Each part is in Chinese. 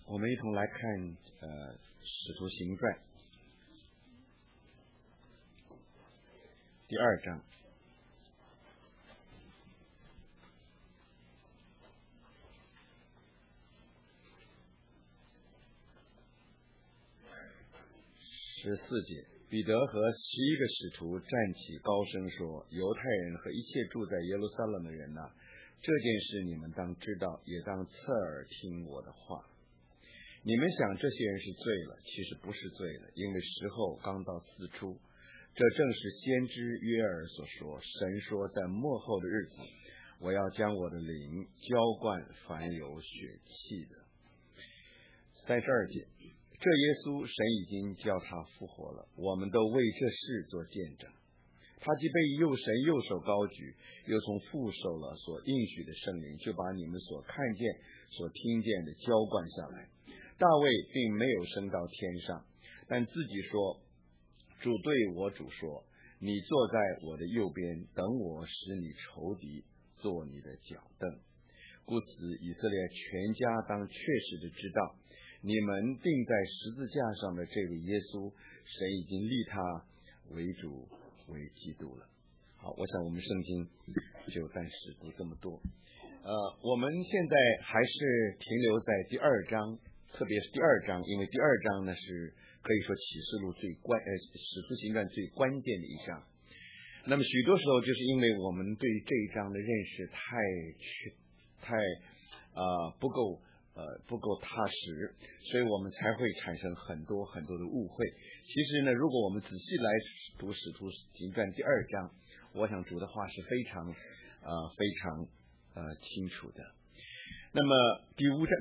我们一同来看使徒行传第2章。14节，彼得和11个使徒站起，高声说：犹太人和一切住在耶路撒冷的人哪，这件事你们当知道，也当侧耳听我的话。你们想这些人是醉了，其实不是醉了，因为时候刚到四初。这正是先知约珥所说，神说在末后的日子，我要将我的灵浇灌凡有血气的。32节，这耶稣神已经叫他复活了，我们都为这事做见证。他既被右神右手高举，又从父受了所应许的圣灵，就把你们所看见所听见的浇灌下来。大卫并没有升到天上，但自己说，主对我主说，你坐在我的右边，等我使你仇敌做你的脚凳。故此以色列全家当确实的知道，你们钉在十字架上的这位耶稣，神已经立他为主为基督了。好，我想我们圣经就暂时读这么多。我们现在还是停留在第2章，特别是第2章，因为第2章呢是可以说启示录使徒行传最关键的一章。那么许多时候就是因为我们对这一章的认识太不够踏实，所以我们才会产生很多很多的误会。其实呢，如果我们仔细来读使徒行传第2章，我想主的话是非常清楚的。那么第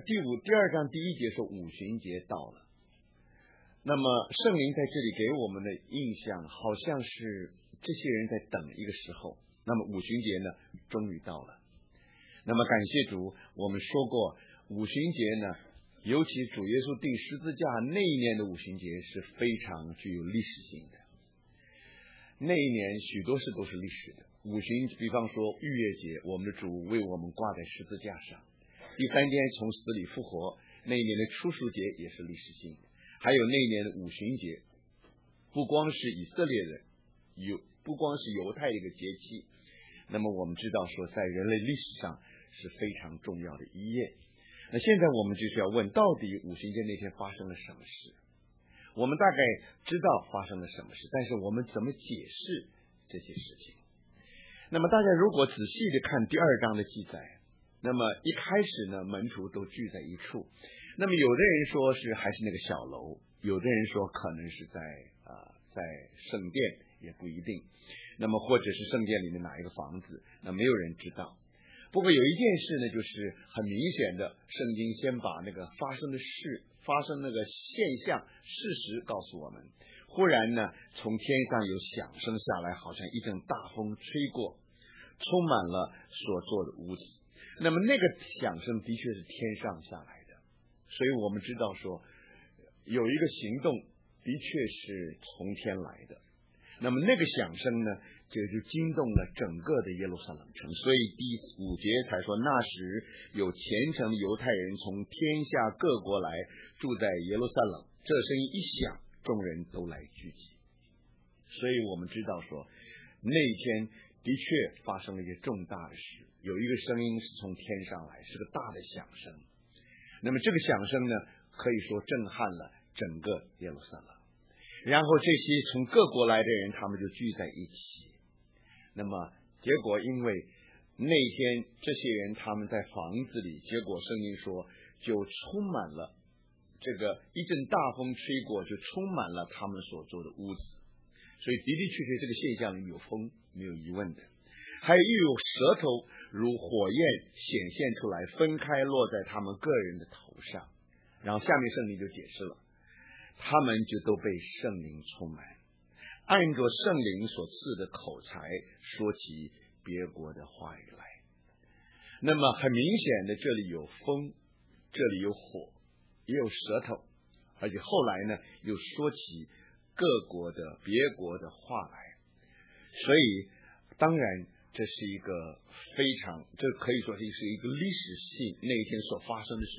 2章第1节说五旬节到了，那么圣灵在这里给我们的印象好像是这些人在等一个时候，那么五旬节呢终于到了。那么感谢主，我们说过五旬节呢，尤其主耶稣钉十字架那一年的五旬节是非常具有历史性的。那一年许多事都是历史的。五旬，比方说逾越节，我们的主为我们挂在十字架上，第3天从死里复活，那一年的初熟节也是历史性的。还有那一年的五旬节，不光是以色列人，不光是犹太一个节期，那么我们知道说在人类历史上是非常重要的一页。那现在我们就是要问，到底五旬节那天发生了什么事？我们大概知道发生了什么事，但是我们怎么解释这些事情？那么大家如果仔细的看第2章的记载，那么一开始呢，门徒都聚在一处。那么有的人说是还是那个小楼，有的人说可能是在圣殿，也不一定。那么或者是圣殿里面哪一个房子，那没有人知道。不过有一件事呢，就是很明显的，圣经先把那个发生那个现象事实告诉我们。忽然呢，从天上有响声下来，好像一阵大风吹过，充满了所坐的屋子。那么那个响声的确是天上下来的，所以我们知道说有一个行动的确是从天来的。那么那个响声呢，就惊动了整个的耶路撒冷城，所以第5节才说，那时有虔诚的犹太人从天下各国来住在耶路撒冷，这声音一响，众人都来聚集。所以我们知道说那一天的确发生了一些重大的事，有一个声音是从天上来，是个大的响声。那么这个响声呢，可以说震撼了整个耶路撒冷。然后这些从各国来的人，他们就聚在一起。那么结果因为那天这些人他们在房子里，结果圣经说就充满了这个一阵大风吹过，就充满了他们所住的屋子。所以的的确确这个现象里有风，没有疑问的。还有又有舌头如火焰显现出来，分开落在他们个人的头上。然后下面圣经就解释了，他们就都被圣灵充满，按着圣灵所赐的口才说起别国的话语来。那么很明显的，这里有风，这里有火，也有舌头，而且后来呢又说起各国的别国的话来。所以当然这是一个这可以说是一个历史性那一天所发生的事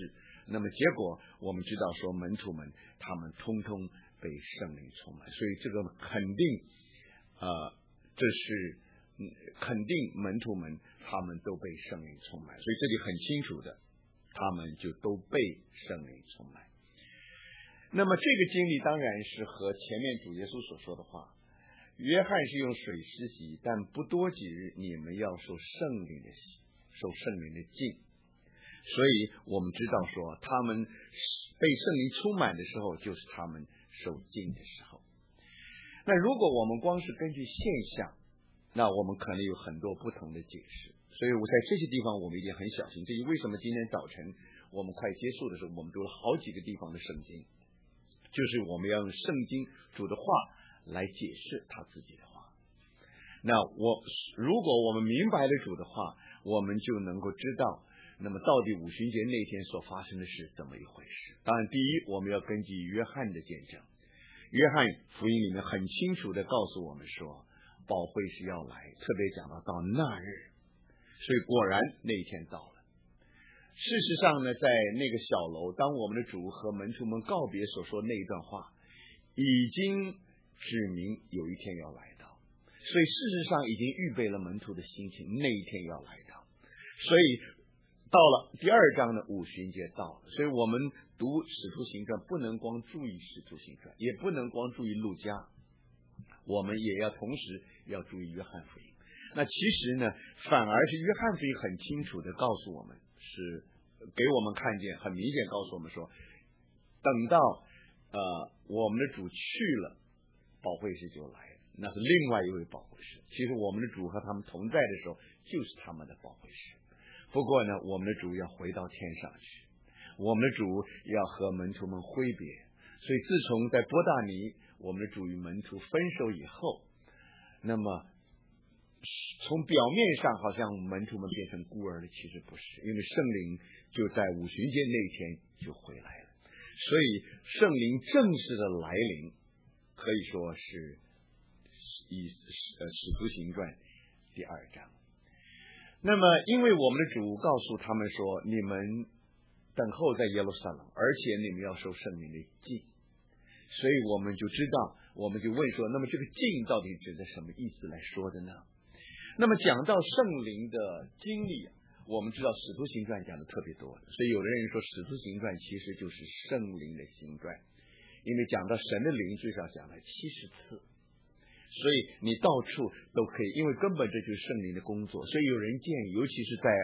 那么结果我们知道说门徒们他们通通被圣灵充满，所以这个肯定这是肯定门徒们他们都被圣灵充满，所以这里很清楚的，他们就都被圣灵充满。那么这个经历当然是和前面主耶稣所说的话，约翰是用水施洗，但不多几日你们要受圣灵的洗，受圣灵的浸。所以我们知道说他们被圣灵充满的时候，就是他们受浸的时候。那如果我们光是根据现象，那我们可能有很多不同的解释，所以我在这些地方我们一定很小心。这是为什么今天早晨我们快结束的时候，我们读了好几个地方的圣经，就是我们要用圣经主的话来解释他自己的话。那如果我们明白了主的话，我们就能够知道那么到底五旬节那天所发生的是怎么一回事。当然第一，我们要根据约翰的见证，约翰福音里面很清楚的告诉我们说保会是要来，特别讲到那日，所以果然那一天到了。事实上呢，在那个小楼，当我们的主和门徒们告别所说那一段话，已经指明有一天要来到，所以事实上已经预备了门徒的心情，那一天要来到。所以到了第二章的五旬节到了，所以我们读使徒行传不能光注意使徒行传，也不能光注意路加，我们也要同时要注意约翰福音。那其实呢，反而是约翰福音很清楚的告诉我们，是给我们看见，很明显告诉我们说，等到我们的主去了，保惠师就来了，那是另外一位保惠师。其实我们的主和他们同在的时候，就是他们的保惠师。不过呢，我们的主要回到天上去，我们的主要和门徒们挥别。所以自从在伯大尼我们的主与门徒分手以后，那么从表面上好像门徒们变成孤儿了，其实不是，因为圣灵就在五旬节那天就回来了。所以圣灵正式的来临，可以说是以使徒行传第2章。那么因为我们的主告诉他们说，你们等候在耶路撒冷，而且你们要受圣灵的浸，所以我们就知道，我们就问说，那么这个浸到底指的什么意思来说的呢？那么讲到圣灵的经历，我们知道使徒行传讲的特别多，所以有的人说使徒行传其实就是圣灵的行传，因为讲到神的灵最少讲了70次，所以你到处都可以，因为根本这就是圣灵的工作。所以有人建议，尤其是在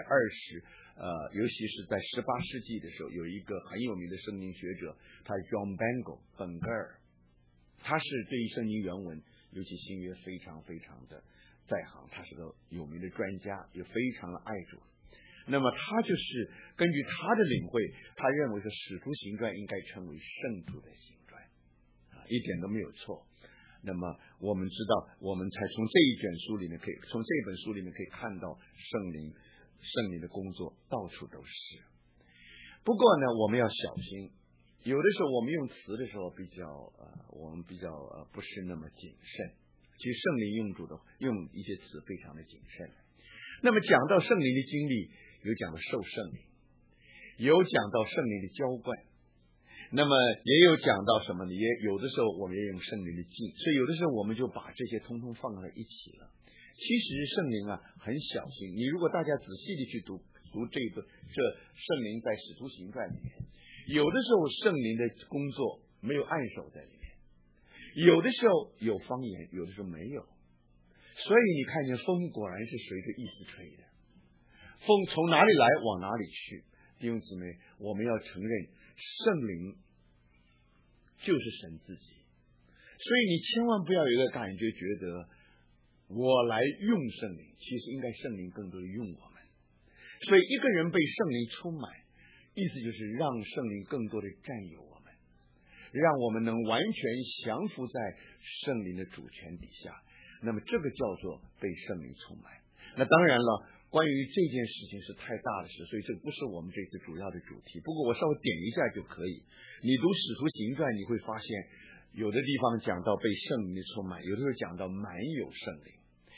18世纪的时候，有一个很有名的圣经学者，他是 John Bangor 本格尔，他是对于圣经原文尤其新约非常非常的在行，他是个有名的专家，也非常的爱主。那么他就是根据他的领会，他认为说使徒行传应该称为圣徒的行传，一点都没有错。那么我们知道，我们才从这一卷书里面从这本书里面可以看到圣灵的工作到处都是。不过呢，我们要小心，有的时候我们用词的时候我们比较不是那么谨慎。其实圣灵用一些词非常的谨慎。那么讲到圣灵的经历，有讲到受圣灵，有讲到圣灵的浇灌，那么也有讲到什么呢？也有的时候我们也用圣灵的浸，所以有的时候我们就把这些通通放在一起了。其实圣灵很小心，你如果大家仔细的去读这圣灵在使徒行传里面，有的时候圣灵的工作没有按手在里面，有的时候有方言，有的时候没有。所以你看见风果然是随着意思吹的，风从哪里来往哪里去。弟兄姊妹，我们要承认圣灵就是神自己，所以你千万不要有一个感觉，觉得我来用圣灵，其实应该圣灵更多的用我们。所以一个人被圣灵充满，意思就是让圣灵更多的占有我们，让我们能完全降服在圣灵的主权底下。那么这个叫做被圣灵充满。那当然了，关于这件事情是太大的事，所以这不是我们这次主要的主题。不过我稍微点一下就可以。你读使徒行传，你会发现有的地方讲到被圣灵的充满，有的时候讲到满有圣灵。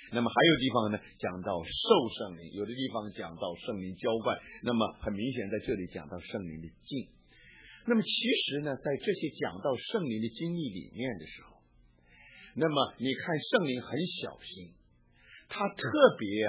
那么还有地方呢讲到受圣灵，有的地方讲到圣灵浇灌，那么很明显在这里讲到圣灵的浸。那么其实呢，在这些讲到圣灵的经历里面的时候，那么你看圣灵很小心，他特别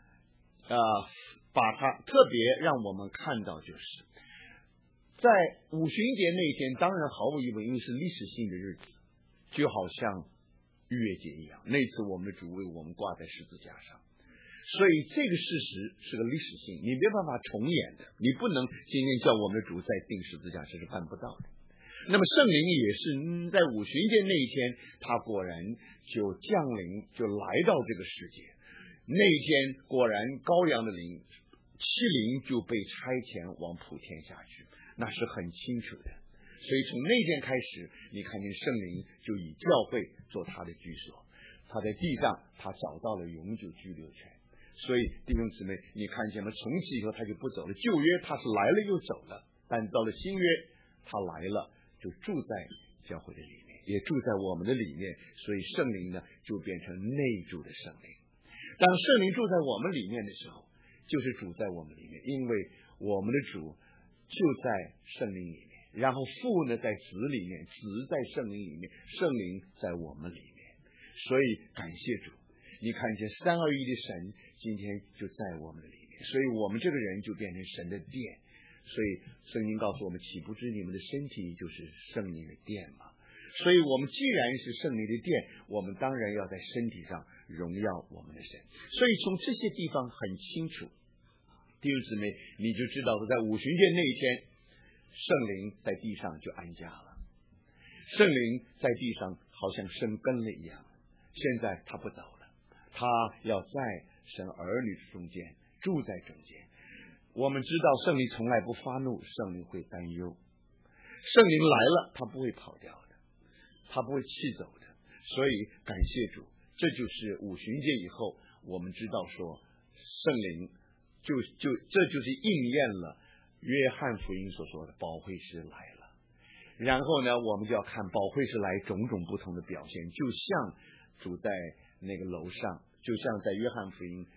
把它特别让我们看到，就是在五旬节那天，当然毫无疑问因为是历史性的日子，就好像逾越节一样，那次我们的主为我们挂在十字架上，所以这个事实是个历史性，你没办法重演的，你不能今天叫我们的主再钉十字架，这是办不到的。那么圣灵也是在五旬节那一天，他果然就降临，就来到这个世界。那一天果然羔羊的灵七灵就被差遣往普天下去，那是很清楚的。所以从那天开始，你看见圣灵就以教会做他的居所，他在地上他找到了永久居留权。所以弟兄姊妹，你看见吗？从此以后他就不走了，旧约他是来了又走了，但到了新约他来了就住在教会的里面，也住在我们的里面，所以圣灵呢就变成内住的圣灵。当圣灵住在我们里面的时候，就是主在我们里面，因为我们的主就在圣灵里面，然后父呢在子里面，子在圣灵里面，圣灵在我们里面。所以感谢主，你看见三而一的神今天就在我们的里面，所以我们这个人就变成神的殿。所以圣经告诉我们，岂不知你们的身体就是圣灵的殿吗？所以我们既然是圣灵的殿，我们当然要在身体上荣耀我们的神。所以从这些地方很清楚，弟兄姊妹，你就知道在五旬节那一天，圣灵在地上就安家了，圣灵在地上好像生根了一样。现在他不走了，他要在神儿女中间住在中间。我们知道圣灵从来不发怒，圣灵会担忧，圣灵来了他不会跑掉的，他不会气走的。所以感谢主，这就是五旬节以后我们知道说圣灵这就是应验了约翰福音所说的保惠师来了。然后呢，我们就要看保惠师来种种不同的表现，就像主在那个楼上，就像在约翰福音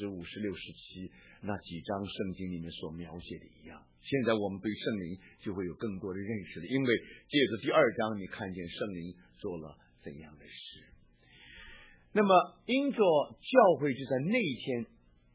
15、16、17那几章圣经里面所描写的一样。现在我们对圣灵就会有更多的认识了，因为借着第二章你看见圣灵做了怎样的事。那么因着教会就在那一天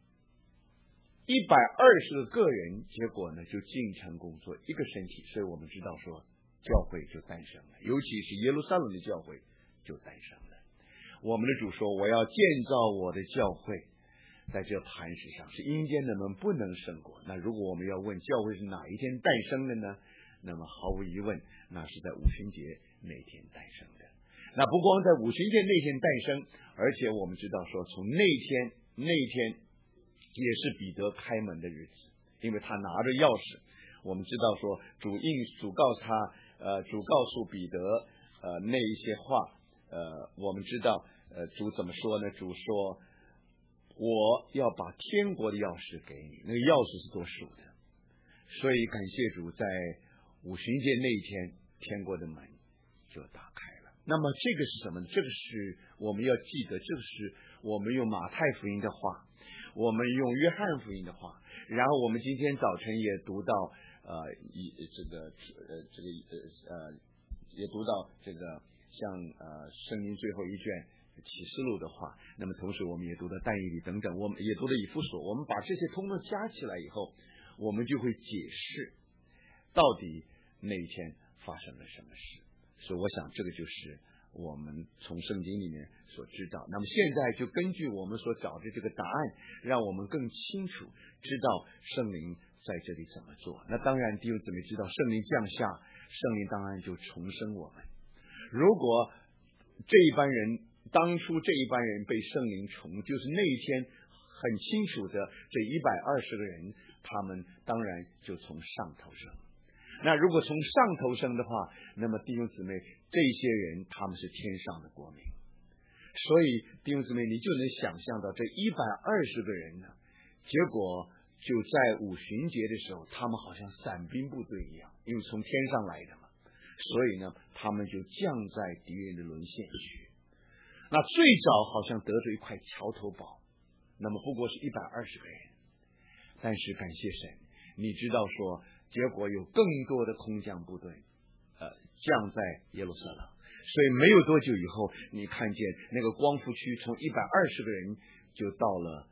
120个个人，结果呢就进城工作，一个身体，所以我们知道说教会就诞生了，尤其是耶路撒冷的教会就诞生了。我们的主说，我要建造我的教会，在这磐石上，是阴间的门不能胜过。那如果我们要问教会是哪一天诞生的呢？那么毫无疑问，那是在五旬节那天诞生的。那不光在五旬节那天诞生，而且我们知道说从那天也是彼得开门的日子，因为他拿着钥匙。我们知道说主告诉他主告诉彼得那一些话，我们知道主怎么说呢？主说我要把天国的钥匙给你，那个钥匙是做属的。所以感谢主，在五旬节那一天天国的门就打开了。那么这个是什么呢？这个是我们要记得，这个是我们用马太福音的话，我们用约翰福音的话，然后我们今天早晨也读到也读到这个像圣经最后一卷启示录的话，那么同时我们也读到但以理等等，我们也读到以弗所，我们把这些通通加起来以后，我们就会解释到底那一天发生了什么事。所以我想这个就是我们从圣经里面所知道。那么现在就根据我们所找的这个答案，让我们更清楚知道圣灵在这里怎么做。那当然弟兄姊妹知道圣灵降下，圣灵当然就重生我们。如果当初这一班人被圣灵就是那一天很清楚的这120个人，他们当然就从上头生。那如果从上头生的话，那么弟兄姊妹，这些人他们是天上的国民。所以弟兄姊妹，你就能想象到这120个人呢，结果就在五旬节的时候，他们好像散兵部队一样，因为从天上来的嘛，所以呢他们就降在敌人的沦陷区。 那最早好像得着一块桥头堡，那么不过是120个人，但是感谢神，你知道说结果有更多的空降部队降在耶路撒冷，所以没有多久以后，你看见那个光复区从120个人就到了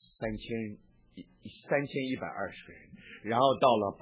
3120个人，然后到了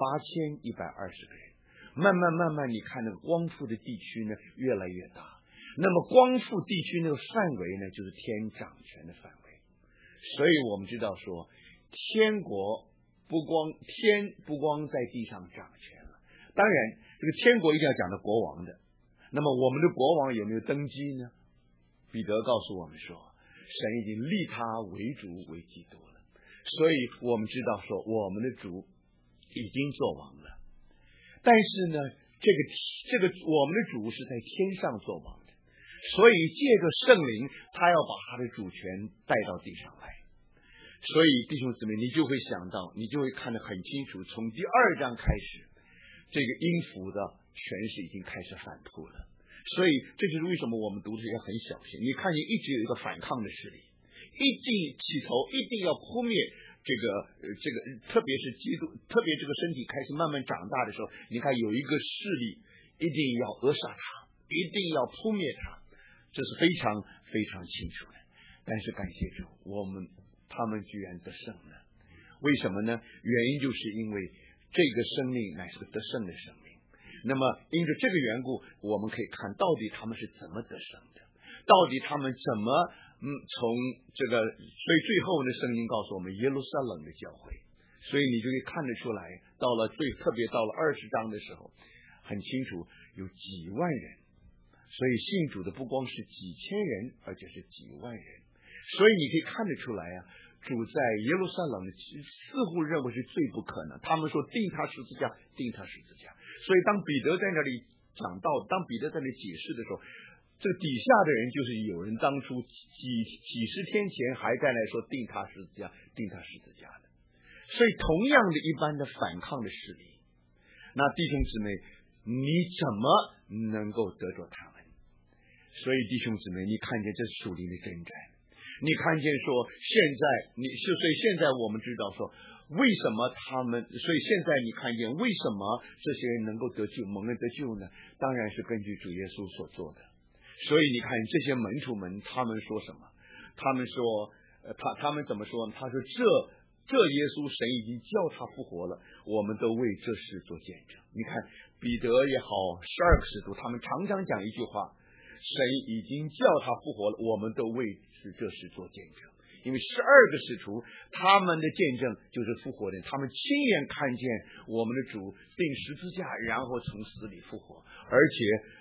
8120个人，慢慢你看那个光复的地区呢越来越大，那么光复地区那个范围呢就是天掌权的范围，所以我们知道说天国不光在地上掌权了，当然这个天国一定要讲到国王的，那么我们的国王有没有登基呢？彼得告诉我们说，神已经立他为主为基督了，所以我们知道说我们的主已经做王了，但是呢这个我们的主是在天上做王的，所以借着圣灵他要把他的主权带到地上来，所以弟兄姊妹，你就会想到，你就会看得很清楚，从第2章开始，这个阴府的权势已经开始反扑了，所以这就是为什么我们读的要很小心，你看见一直有一个反抗的势力，一定起头一定要扑灭这个特别是基督，特别这个身体开始慢慢长大的时候，你看有一个势力一定要扼杀他，一定要扑灭他，这是非常非常清楚的。但是感谢主，他们居然得胜了，为什么呢？原因就是因为这个生命乃是个得胜的生命，那么因着这个缘故，我们可以看到底他们是怎么得胜的，到底他们怎么从这个，所以最后呢，圣经告诉我们耶路撒冷的教会，所以你就可以看得出来，特别到了20章的时候，很清楚有几万人，所以信主的不光是几千人，而且是几万人，所以你可以看得出来主在耶路撒冷似乎认为是最不可能，他们说钉他十字架，所以当彼得在那里讲道，当彼得在那里解释的时候，这个底下的人就是有人当初几十天前还在来说钉他十字架的，所以同样的一般的反抗的势力，那弟兄姊妹，你怎么能够得着他们？所以弟兄姊妹，你看见这属灵的征战，你看见说所以现在我们知道说为什么所以现在你看见为什么这些人能够得救，蒙恩得救呢？当然是根据主耶稣所做的。所以你看这些门徒们，他们说什么？他们说他们怎么说呢？他说这耶稣神已经叫他复活了，我们都为这事做见证。你看彼得也好，12个使徒，他们常常讲一句话，神已经叫他复活了，我们都为这事做见证。因为12个使徒他们的见证就是复活的，他们亲眼看见我们的主钉十字架，然后从死里复活，而且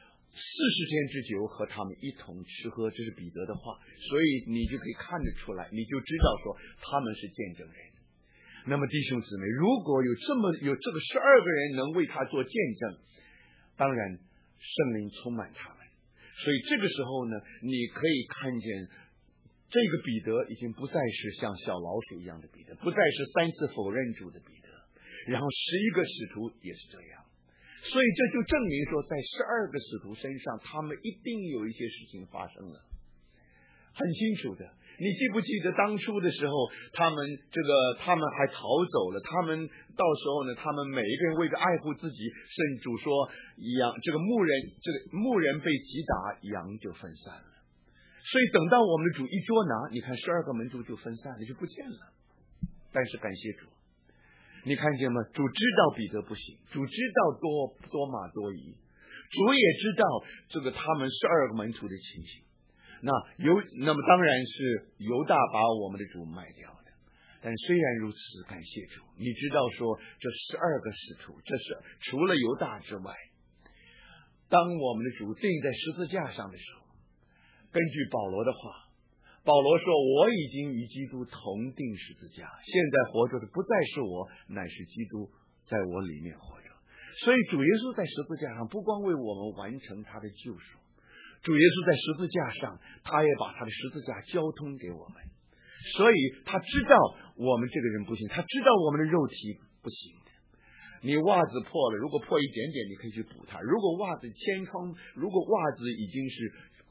40天之久和他们一同吃喝，这是彼得的话，所以你就可以看得出来，你就知道说他们是见证人。那么弟兄姊妹，如果有这个12个人能为他做见证，当然圣灵充满他们，所以这个时候呢，你可以看见这个彼得已经不再是像小老鼠一样的彼得，不再是3次否认主的彼得，然后11个使徒也是这样，所以这就证明说在12个使徒身上，他们一定有一些事情发生了，很清楚的。你记不记得当初的时候，他们还逃走了，他们到时候呢，他们每一个人为了爱护自己，甚至主说这个牧人被击打，羊就分散了。所以等到我们的主一捉拿，你看12个门徒就分散了，就不见了。但是感谢主，你看见吗？主知道彼得不行，主知道多马多疑，主也知道这个他们12个门徒的情形。那么当然是犹大把我们的主卖掉的，但虽然如此，感谢主，你知道说这12个使徒，这是除了犹大之外，当我们的主钉在十字架上的时候，根据保罗的话，保罗说我已经与基督同钉十字架，现在活着的不再是我，乃是基督在我里面活着。所以主耶稣在十字架上不光为我们完成他的救赎，主耶稣在十字架上他也把他的十字架交通给我们，所以他知道我们这个人不行，他知道我们的肉体不行的。你袜子破了，如果破一点点你可以去补它，如果袜子千疮，如果袜子已经是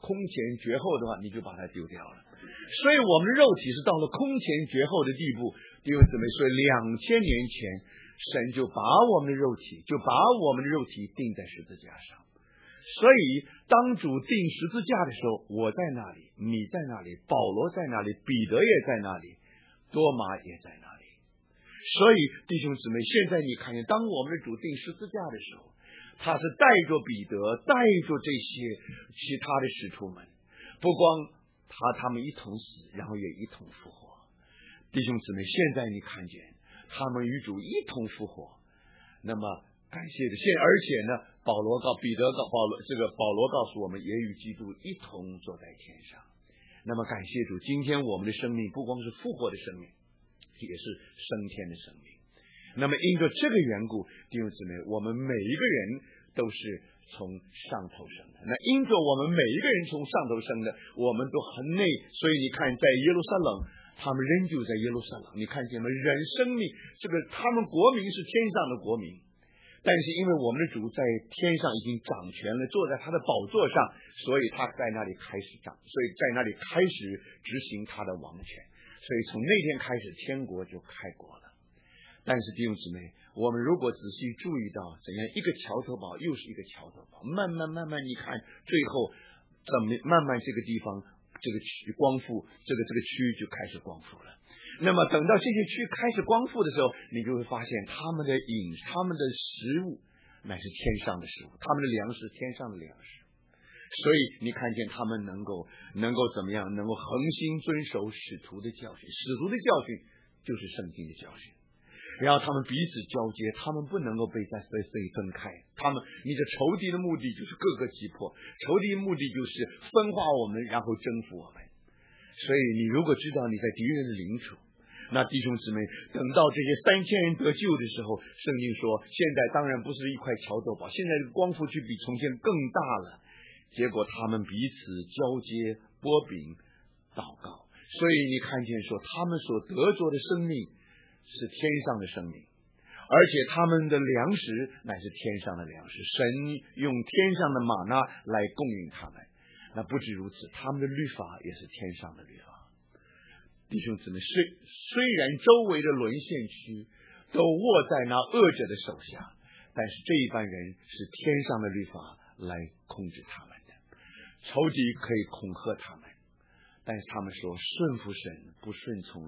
空前绝后的话，你就把它丢掉了。所以我们的肉体是到了空前绝后的地步。弟兄姊妹，所以2000年前神就把我们的肉体钉在十字架上。所以当主钉十字架的时候，我在那里，你在那里，保罗在那里，彼得也在那里，多马也在那里。所以弟兄姊妹，现在你看见当我们的主钉十字架的时候，他是带着彼得，带着这些其他的使徒们，不光他们一同死，然后也一同复活。弟兄姊妹，现在你看见他们与主一同复活，那么感谢的而且呢，保罗告诉我们，也与基督一同坐在天上。那么感谢主，今天我们的生命不光是复活的生命，也是升天的生命。那么因着这个缘故，弟兄姊妹，我们每一个人都是从上头生的。那因着我们每一个人从上头生的，我们都很内，所以你看在耶路撒冷，他们仍旧在耶路撒冷，你看见吗？人生命他们国民是天上的国民，但是因为我们的主在天上已经掌权了，坐在他的宝座上，所以他在那里开始所以在那里开始执行他的王权。所以从那天开始，天国就开国了。但是弟兄姊妹，我们如果仔细注意到怎样一个桥头堡又是一个桥头堡，慢慢你看最后慢慢这个地方这个区光复，这个区域就开始光复了。那么等到这些区开始光复的时候，你就会发现他们的食物乃是天上的食物，他们的粮食天上的粮食。所以你看见他们能够怎么样，能够恒心遵守使徒的教训。使徒的教训就是圣经的教训，然后他们彼此交接，他们不能够被分开。你的仇敌的目的就是各个击破，仇敌的目的就是分化我们，然后征服我们。所以你如果知道你在敌人的领处，那弟兄姊妹，等到这些3000人得救的时候，圣经说现在当然不是一块桥头堡，现在的光复区比从前更大了。结果他们彼此交接擘饼祷告，所以你看见说他们所得着的生命是天上的生命，而且他们的粮食乃是天上的粮食，神用天上的玛纳来供应他们。那不止如此，他们的律法也是天上的律法。弟兄姊妹，虽然周围的沦陷区都握在那恶者的手下，但是这一般人是天上的律法来控制他们的。仇敌可以恐吓他们，但是他们说顺服神不顺从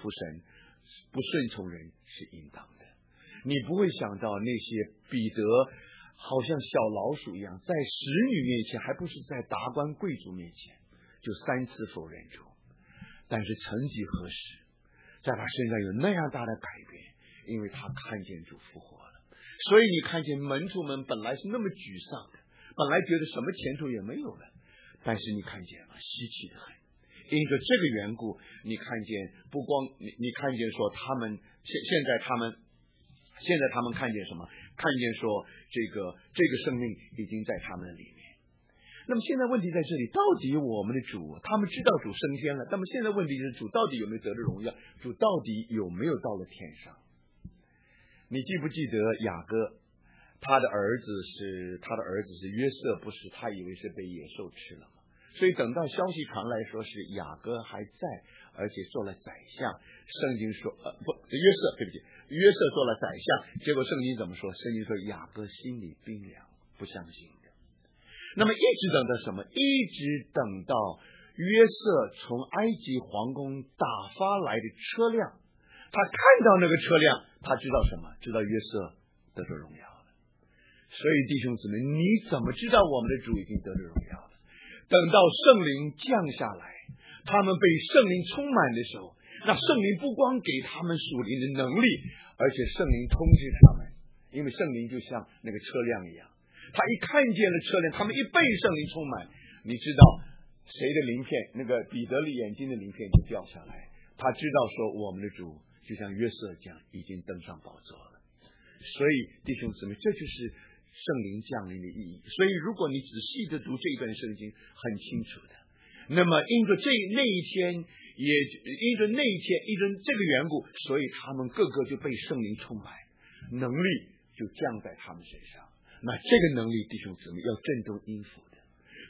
人是应当的。你不会想到那些彼得好像小老鼠一样，在使女面前，还不是在达官贵族面前，就3次否认主。但是曾几何时，在他身上有那样大的改变，因为他看见主复活了。所以你看见门徒们本来是那么沮丧的，本来觉得什么前途也没有了，但是你看见了，稀奇的很。因着这个缘故，你看见不光你看见说他们现在他们看见什么？看见说这个生命已经在他们的里面。那么现在问题在这里，到底我们的主，他们知道主升天了，那么现在问题是主到底有没有得着荣耀？主到底有没有到了天上？你记不记得雅各他的儿子是约瑟，不是他以为是被野兽吃了吗？所以等到消息传来说是雅各还在，而且做了宰相，圣经说约瑟做了宰相，结果圣经怎么说？圣经说雅各心里冰凉，不相信的。那么一直等到什么？一直等到约瑟从埃及皇宫打发来的车辆，他看到那个车辆，他知道什么？知道约瑟得着荣耀了。所以弟兄姊妹，你怎么知道我们的主已经得着荣耀了？等到圣灵降下来，他们被圣灵充满的时候，那圣灵不光给他们属灵的能力，而且圣灵通知他们，因为圣灵就像那个车辆一样，他一看见了车辆，他们一被圣灵充满，你知道谁的鳞片，那个彼得的眼睛的鳞片就掉下来，他知道说我们的主就像约瑟这样已经登上宝座了。所以弟兄姊妹，这就是圣灵降临的意义。所以如果你仔细的读这一段圣经，很清楚的。那么因着那一天这个缘故，所以他们个个就被圣灵充满，能力就降在他们身上。那这个能力弟兄姊妹要震动音符的，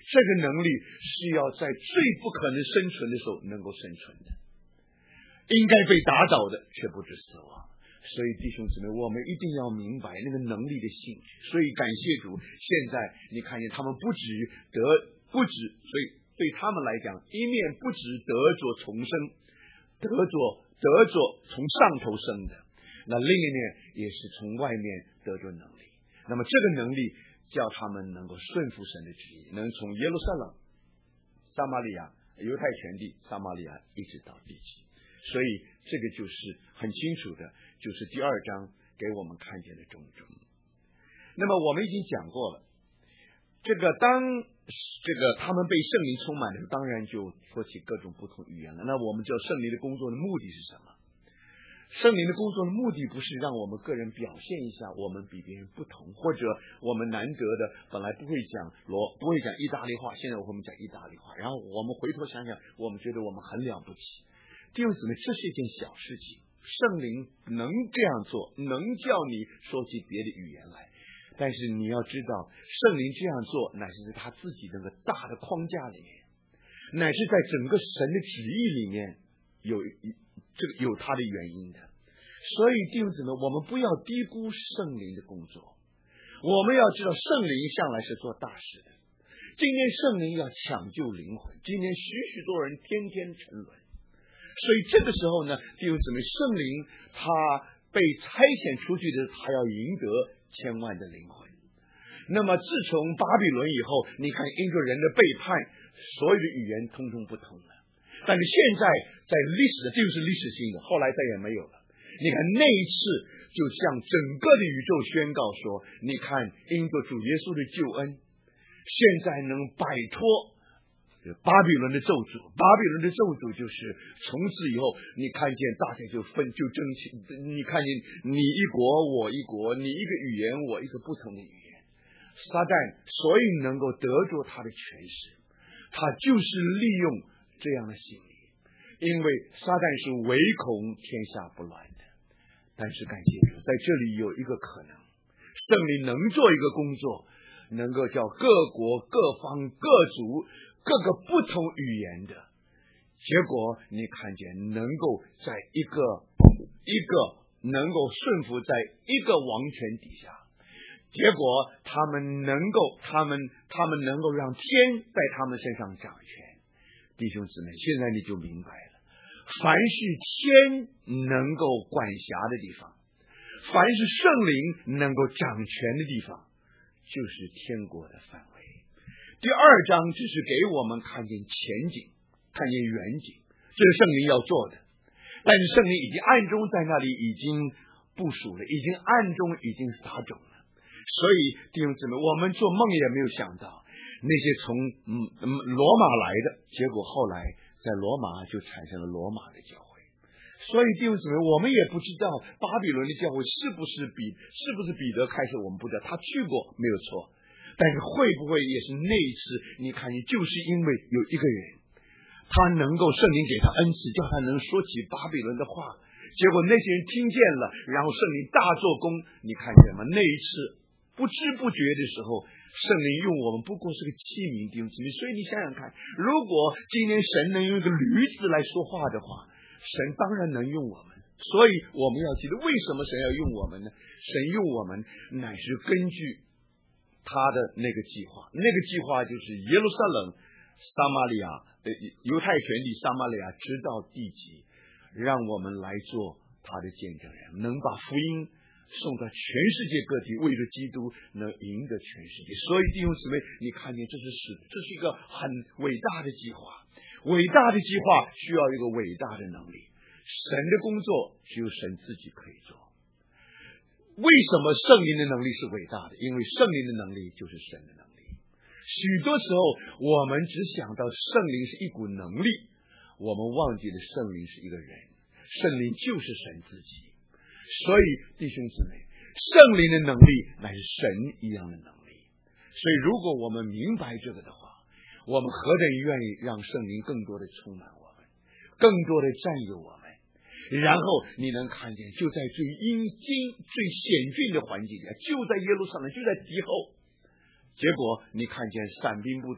这个能力是要在最不可能生存的时候能够生存的，应该被打倒的却不致死亡。所以弟兄姊妹，我们一定要明白那个能力的性质。所以感谢主，现在你看见他们不止，所以对他们来讲，一面不止得着重生，得着从上头生的，那另一面也是从外面得着能力。那么这个能力叫他们能够顺服神的旨意，能从耶路撒冷、撒玛利亚、犹太全地、撒玛利亚一直到地极。所以这个就是很清楚的，就是第二章给我们看见的种种。那么我们已经讲过了，当他们被圣灵充满的时候，当然就说起各种不同语言了。那我们知道圣灵的工作的目的是什么？圣灵的工作的目的不是让我们个人表现一下我们比别人不同，或者我们难得的本来不会讲意大利话，现在我们讲意大利话，然后我们回头想想，我们觉得我们很了不起。弟兄姊妹，这是一件小事情，圣灵能这样做，能叫你说起别的语言来，但是你要知道，圣灵这样做乃是在他自己那个大的框架里面，乃是在整个神的旨意里面有他的原因的。所以弟兄姊妹，我们不要低估圣灵的工作，我们要知道圣灵向来是做大事的。今天圣灵要抢救灵魂，今天许多人天天沉沦，所以这个时候呢，弟兄姊妹，圣灵他被差遣出去的，他要赢得千万的灵魂。那么自从巴比伦以后，你看因着人的背叛，所有的语言通通不同了。但是现在在历史的，这就是历史性的，后来再也没有了。你看那一次就向整个的宇宙宣告说，你看因着主耶稣的救恩，现在能摆脱巴比伦的咒诅。巴比伦的咒诅就是从此以后，你看见大家就争起，你看见你一国我一国，你一个语言我一个不同的语言。撒旦所以能够得着他的权势，他就是利用这样的心理，因为撒旦是唯恐天下不乱的。但是感谢主，在这里有一个可能，圣灵能做一个工作，能够叫各国各方各族各个不同语言的，结果你看见能够在一个能够顺服在一个王权底下，结果他们能够让天在他们身上掌权。弟兄姊妹，现在你就明白了，凡是天能够管辖的地方，凡是圣灵能够掌权的地方，就是天国的范围。第二章只是给我们看见前景，看见远景，这是圣灵要做的。但是圣灵已经暗中在那里已经部署了，已经暗中已经撒种了。所以弟兄姊妹，我们做梦也没有想到，那些从罗马来的，结果后来在罗马就产生了罗马的教会。所以弟兄姊妹，我们也不知道巴比伦的教会是不是彼得开始，我们不知道，他去过没有错，但是会不会也是那一次，你看你就是因为有一个人，他能够圣灵给他恩赐，叫他能说起巴比伦的话，结果那些人听见了，然后圣灵大做工，你看见吗？那一次不知不觉的时候，圣灵用我们不过是个器皿，弟兄姊妹。所以你想想看，如果今天神能用一个驴子来说话的话，神当然能用我们。所以我们要记得，为什么神要用我们呢？神用我们乃是根据他的那个计划，那个计划就是耶路撒冷、撒玛利亚、犹太全地、撒玛利亚直到地极，让我们来做他的见证人，能把福音送到全世界各地，为了基督能赢得全世界。所以弟兄姊妹，你看见这是一个很伟大的计划。伟大的计划需要一个伟大的能力，神的工作只有神自己可以做。为什么圣灵的能力是伟大的？因为圣灵的能力就是神的能力。许多时候我们只想到圣灵是一股能力，我们忘记了圣灵是一个人，圣灵就是神自己。所以弟兄姊妹，圣灵的能力乃是神一样的能力。所以如果我们明白这个的话，我们何等愿意让圣灵更多的充满我们，更多的占有我们。然后你能看见，就在最阴茎最险峻的环境下，就在耶路撒冷，就在敌后，结果你看见伞兵部队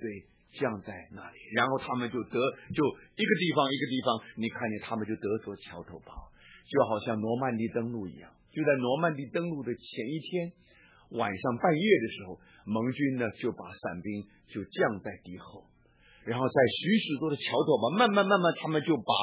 降在那里，然后他们就一个地方一个地方，你看见他们就得着桥头堡，就好像诺曼底登陆一样。就在诺曼底登陆的前一天晚上半夜的时候，盟军呢就把伞兵就降在敌后，然后在许多的桥头堡，慢慢他们就把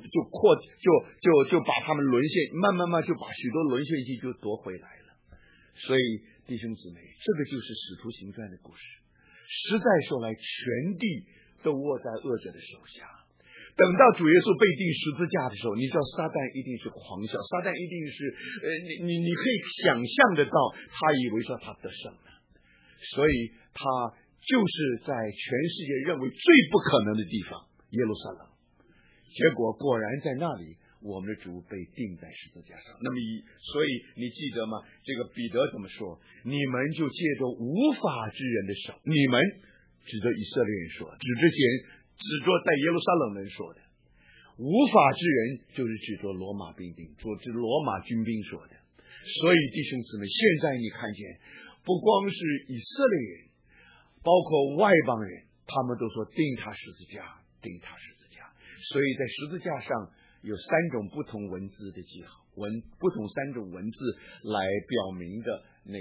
他们沦陷，慢慢就把许多沦陷区就夺回来了。所以弟兄姊妹，这个就是使徒行传的故事。实在说来，全地都握在恶者的手下。等到主耶稣被钉十字架的时候，你知道撒旦一定是狂笑，撒旦一定是你可以想象得到，他以为说他得胜了，所以他就是在全世界认为最不可能的地方耶路撒冷，结果果然在那里我们的主被钉在十字架上。那么所以你记得吗？这个彼得怎么说？你们就借着无法之人的手，你们指着以色列人说，指着在耶路撒冷人说的，无法之人就是指着罗马兵丁，指罗马军兵说的。所以弟兄姊妹，现在你看见不光是以色列人，包括外邦人，他们都说钉他十字架，钉他十字架。所以在十字架上有三种不同文字的记号，不同三种文字来表明的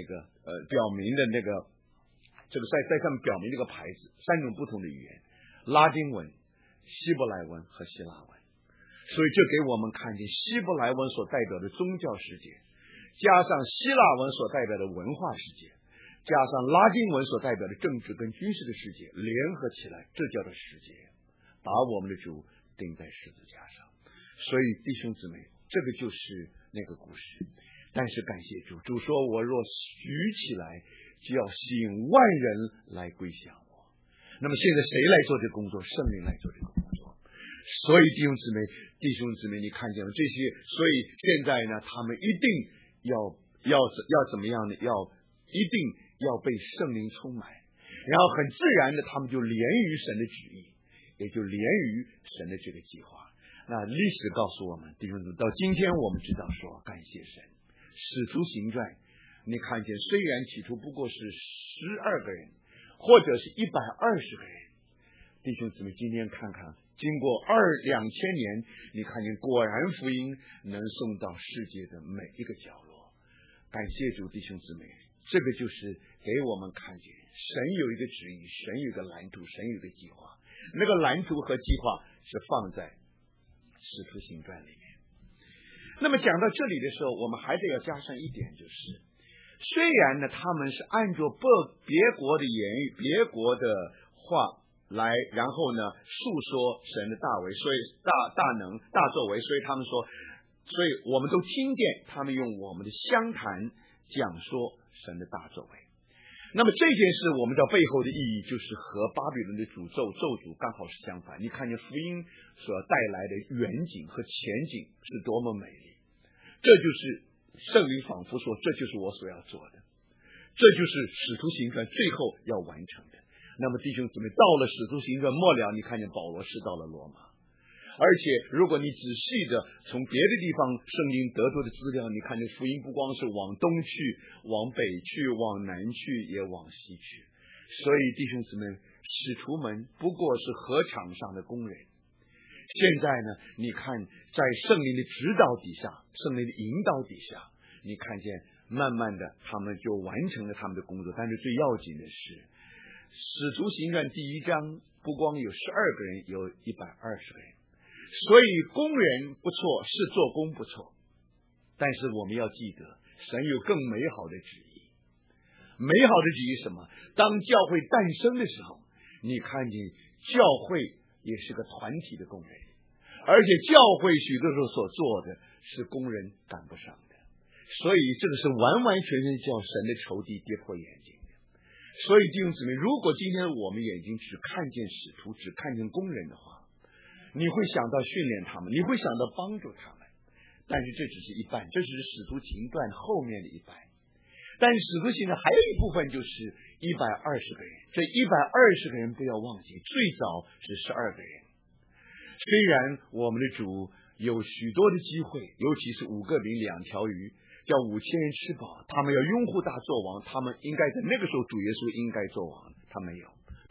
这个在上面表明这个牌子，三种不同的语言：拉丁文、希伯来文和希腊文。所以这给我们看见希伯来文所代表的宗教世界，加上希腊文所代表的文化世界，加上拉丁文所代表的政治跟军事的世界，联合起来，这叫做世界，把我们的主钉在十字架上。所以弟兄姊妹，这个就是那个故事。但是感谢主，主说我若举起来，就要吸引万人来归向我。那么现在谁来做这个工作？圣灵来做这个工作。所以弟兄姊妹，你看见了这些，所以现在呢，他们一定要怎么样呢？一定要被圣灵充满，然后很自然的，他们就连于神的旨意，也就连于神的这个计划。那历史告诉我们，弟兄姊妹，到今天我们知道说，感谢神，使徒行传，你看见虽然起初不过是12个人，或者是120个人，弟兄姊妹，今天看看，经过2000年，你看见果然福音能送到世界的每一个角落。感谢主，弟兄姊妹，这个就是给我们看见神有一个旨意，神有一个蓝图，神有一个计划。那个蓝图和计划是放在使徒行传里面。那么讲到这里的时候，我们还得要加上一点，就是虽然呢他们是按照别国的言语、别国的话来，然后呢述说神的大为，所以大能大作为，所以他们说，所以我们都听见他们用我们的乡谈讲说神的大作为。那么这件事我们知道背后的意义，就是和巴比伦的诅咒刚好是相反。你看见福音所带来的远景和前景是多么美丽，这就是圣灵仿佛说，这就是我所要做的，这就是使徒行传最后要完成的。那么弟兄姊妹，到了使徒行传末了，你看见保罗是到了罗马，而且如果你仔细的从别的地方圣经得到的资料，你看见福音不光是往东去，往北去，往南去，也往西去。所以弟兄姊妹，使徒们不过是禾场上的工人。现在呢，你看在圣灵的指导底下，圣灵的引导底下，你看见慢慢的他们就完成了他们的工作。但是最要紧的是，使徒行传第1章不光有12个人，有120个人。所以工人不错，是做工不错，但是我们要记得神有更美好的旨意。美好的旨意是什么？当教会诞生的时候，你看见教会也是个团体的工人，而且教会许多时候所做的是工人赶不上的，所以这个是完完全全叫神的仇敌跌破眼镜的。所以弟兄姊妹，如果今天我们眼睛只看见使徒，只看见工人的话，你会想到训练他们，你会想到帮助他们，但是这只是一半，这只是使徒行传后面的一半。但使徒行传还有一部分就是120个人，这120个人不要忘记，最早是12个人。虽然我们的主有许多的机会，尤其是5个饼2条鱼，叫5000人吃饱，他们要拥护大作王，他们应该在那个时候主耶稣应该作王，他没有，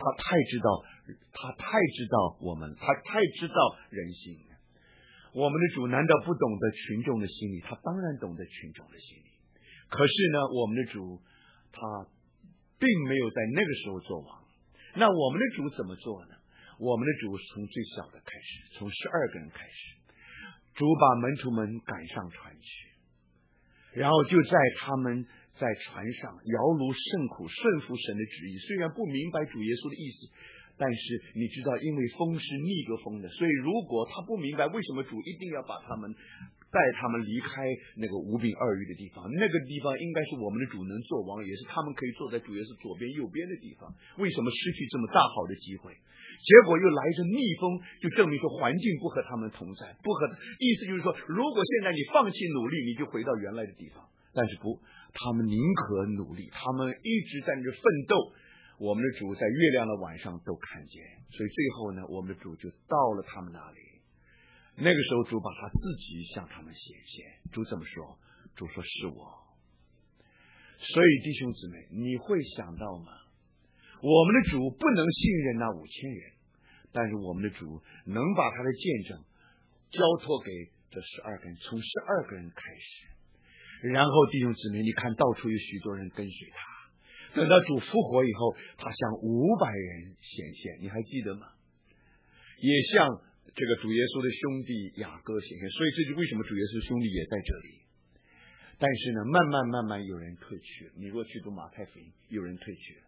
他太知道我们，他太知道人心。我们的主难道不懂得群众的心理？他当然懂得群众的心理。可是呢，我们的主他并没有在那个时候做王。那我们的主怎么做呢？我们的主从最小的开始，从12个人开始，主把门徒们赶上船去，然后就在他们在船上摇橹甚苦，顺服神的旨意。虽然不明白主耶稣的意思，但是你知道，因为风是逆着风的，所以如果他不明白为什么主一定要把他们带他们离开那个无病二鱼的地方，那个地方应该是我们的主能做王，也是他们可以坐在主耶稣左边右边的地方。为什么失去这么大好的机会？结果又来着逆风，就证明说环境不和他们同在，意思就是说，如果现在你放弃努力，你就回到原来的地方。但是不，他们宁可努力，他们一直在那奋斗。我们的主在月亮的晚上都看见，所以最后呢，我们的主就到了他们那里。那个时候主把他自己向他们显现。主怎么说？主说是我。所以弟兄姊妹，你会想到吗？我们的主不能信任那5000人，但是我们的主能把他的见证交托给这12个人，从12个人开始。然后弟兄姊妹，你看到处有许多人跟随他。等到主复活以后，他向500人显现，你还记得吗？也向这个主耶稣的兄弟雅各显现。所以这就为什么主耶稣兄弟也在这里。但是呢，慢慢有人退去了。你若去读马太福音，有人退去了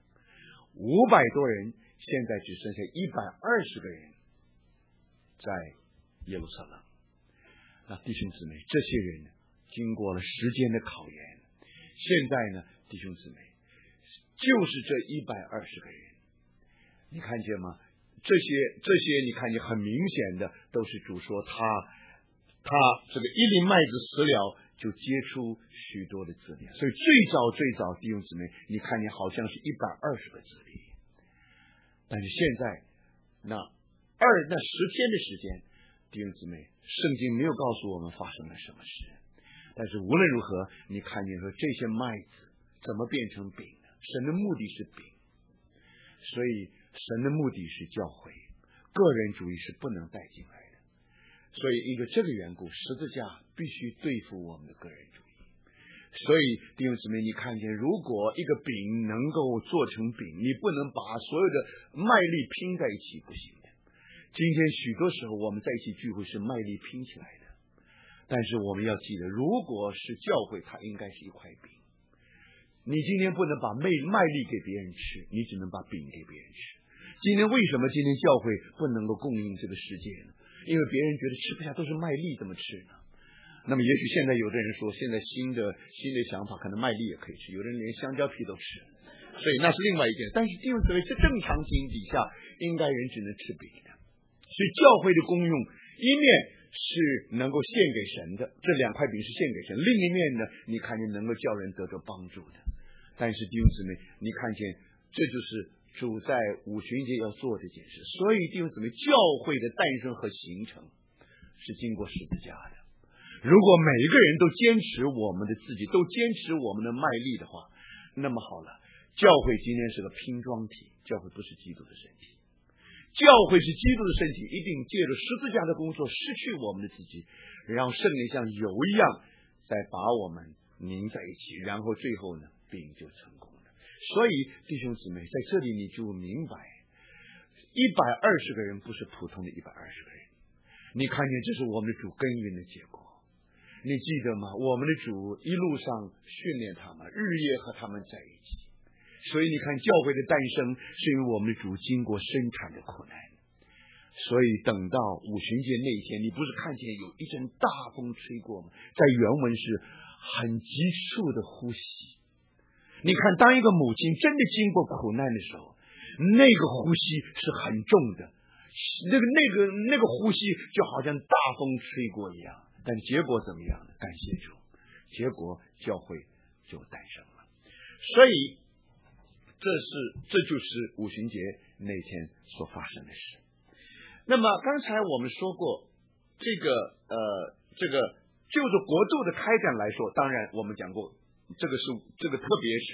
，500多人，现在只剩下120个人在耶路撒冷。那弟兄姊妹，这些人经过了时间的考验，现在呢，弟兄姊妹，就是这120个人，你看见吗？这些你看见很明显的都是主说他这个一粒麦子死了，就结出许多的子粒。所以最早弟兄姊妹，你看见好像是120个子粒，但是现在那10天的时间，弟兄姊妹，圣经没有告诉我们发生了什么事。但是无论如何，你看见说这些麦子怎么变成饼呢？神的目的是饼，所以神的目的是教会，个人主义是不能带进来的。所以因为这个缘故，十字架必须对付我们的个人主义。所以弟兄姊妹，你看见如果一个饼能够做成饼，你不能把所有的麦粒拼在一起，不行的。今天许多时候我们在一起聚会是麦粒拼起来的，但是我们要记得，如果是教会，它应该是一块饼。你今天不能把麦粒给别人吃，你只能把饼给别人吃。今天为什么今天教会不能够供应这个世界呢？因为别人觉得吃不下，都是麦粒，怎么吃呢？那么也许现在有的人说，现在新的想法，可能麦粒也可以吃，有的人连香蕉皮都吃，所以那是另外一件。但是弟兄姊妹，这正常情形底下，应该人只能吃饼的。所以教会的功用，一面是能够献给神的，这2块饼是献给神；另一面呢，你看见能够叫人得到帮助的。但是弟兄姊妹，你看见这就是主在五旬节要做这件事。所以弟兄姊妹，教会的诞生和形成是经过十字架的。如果每一个人都坚持我们的自己，都坚持我们的麦粒的话，那么好了，教会今天是个拼装体，教会不是基督的身体。教会是基督的身体，一定借着十字架的工作失去我们的自己，让圣灵像油一样再把我们拧在一起，然后最后呢，饼就成功了。所以弟兄姊妹，在这里你就明白，120个人不是普通的120个人。你看见这是我们的主耕耘的结果。你记得吗？我们的主一路上训练他们，日夜和他们在一起。所以你看，教会的诞生是因为我们的主经过生产的苦难。所以等到五旬节那一天，你不是看见有一阵大风吹过吗？在原文是很急促的呼吸。你看，当一个母亲真的经过苦难的时候，那个呼吸是很重的，那个呼吸就好像大风吹过一样。但结果怎么样呢？感谢主，结果教会就诞生了。所以这就是五旬节那天所发生的事。那么刚才我们说过，这个就着国度的开展来说，当然我们讲过，这个特别是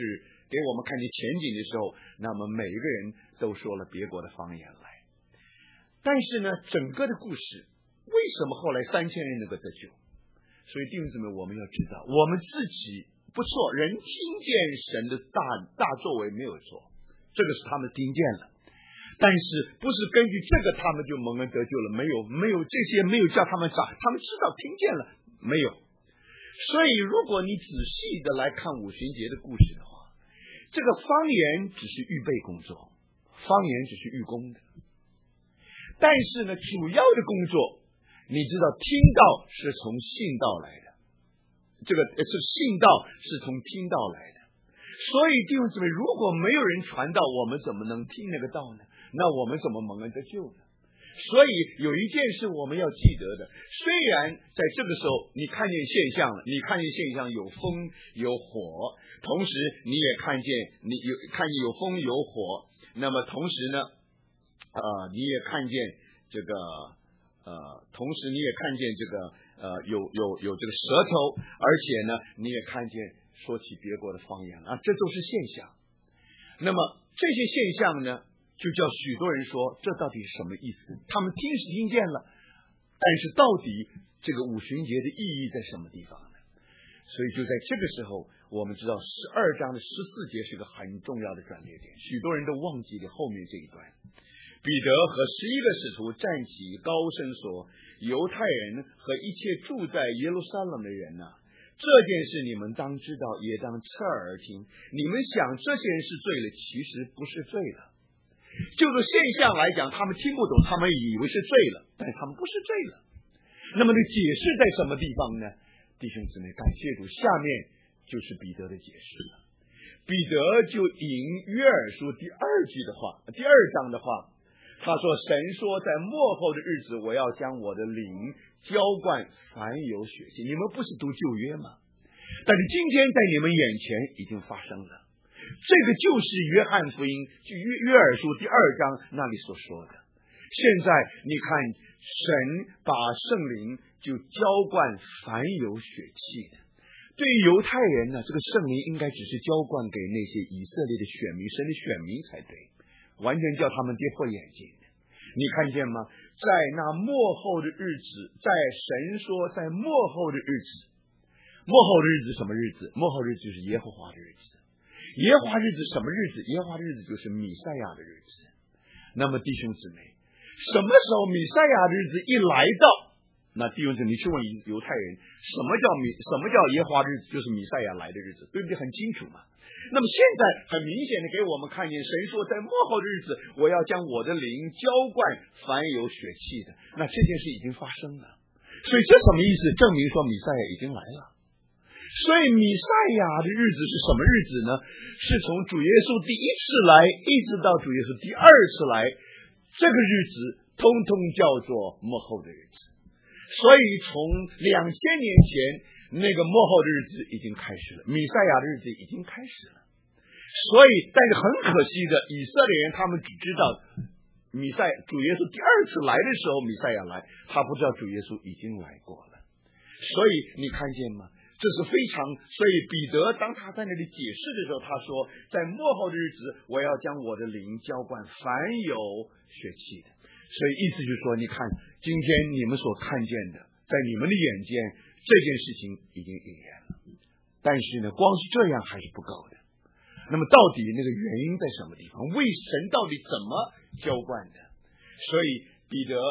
给我们看见前景的时候，那么每一个人都说了别国的方言来。但是呢，整个的故事为什么后来3000人能够得救？所以弟兄姊妹，我们要知道，我们自己不错，人听见神的大作为没有错，这个是他们听见了，但是不是根据这个他们就蒙恩得救了？没有这些，没有叫他们长，他们知道听见了没有？所以如果你仔细的来看五旬节的故事的话，这个方言只是预备工作，方言只是预工的。但是呢，主要的工作，你知道，听道是从信道来的，这个是信道是从听道来的。所以弟兄姊妹，如果没有人传道，我们怎么能听那个道呢？那我们怎么蒙恩得救呢？所以有一件事我们要记得的，虽然在这个时候你看见现象了，你看见现象有风有火，同时你也看见有风有火，那么同时呢你也看见这个同时你也看见这个有这个舌头，而且呢你也看见说起别国的方言啊，这都是现象。那么这些现象呢，就叫许多人说这到底是什么意思？他们听是听见了，但是到底这个五旬节的意义在什么地方呢？所以就在这个时候，我们知道12章的14节是个很重要的转捩点，许多人都忘记了后面这一段。彼得和11个使徒站起，高声说：犹太人和一切住在耶路撒冷的人啊，这件事你们当知道，也当侧耳而听。你们想这些人是罪了，其实不是罪了。就是现象来讲，他们听不懂，他们以为是罪了，但他们不是罪了。那么这解释在什么地方呢？弟兄姊妹，感谢主，下面就是彼得的解释了。彼得就引约珥书第2章的话，他说：神说在末后的日子，我要将我的灵浇灌凡有血气。你们不是读旧约吗？但是今天在你们眼前已经发生了，这个就是约翰福音就约珥书第2章那里所说的。现在你看，神把圣灵就浇灌凡有血气的。对于犹太人呢，这个圣灵应该只是浇灌给那些以色列的选民，神的选民才对，完全叫他们跌破眼镜的。你看见吗？在那末后的日子，在神说在末后的日子，末后的日子什么日子？末后日子就是耶和华的日子。耶和华日子什么日子？耶和华的日子就是弥赛亚的日子。那么弟兄姊妹，什么时候弥赛亚的日子一来到，那弟兄姊妹，你去问犹太人，什么叫耶和华的日子？就是弥赛亚来的日子，对不对？很清楚嘛。那么现在很明显的给我们看见，神说在末后的日子，我要将我的灵浇灌凡有血气的。那这件事已经发生了，所以这什么意思？证明说弥赛亚已经来了。所以弥赛亚的日子是什么日子呢？是从主耶稣第一次来一直到主耶稣第2次来，这个日子通通叫做末后的日子。所以从2000年前那个末后的日子已经开始了，弥赛亚的日子已经开始了。所以但是很可惜的，以色列人他们只知道主耶稣第2次来的时候弥赛亚来，他不知道主耶稣已经来过了。所以你看见吗？这是非常，所以彼得当他在那里解释的时候，他说在末后的日子，我要将我的灵浇灌凡有血气的。所以意思就是说，你看今天你们所看见的，在你们的眼间这件事情已经应验了，但是呢，光是这样还是不够的。那么到底那个原因在什么地方？为神到底怎么浇灌的？所以彼得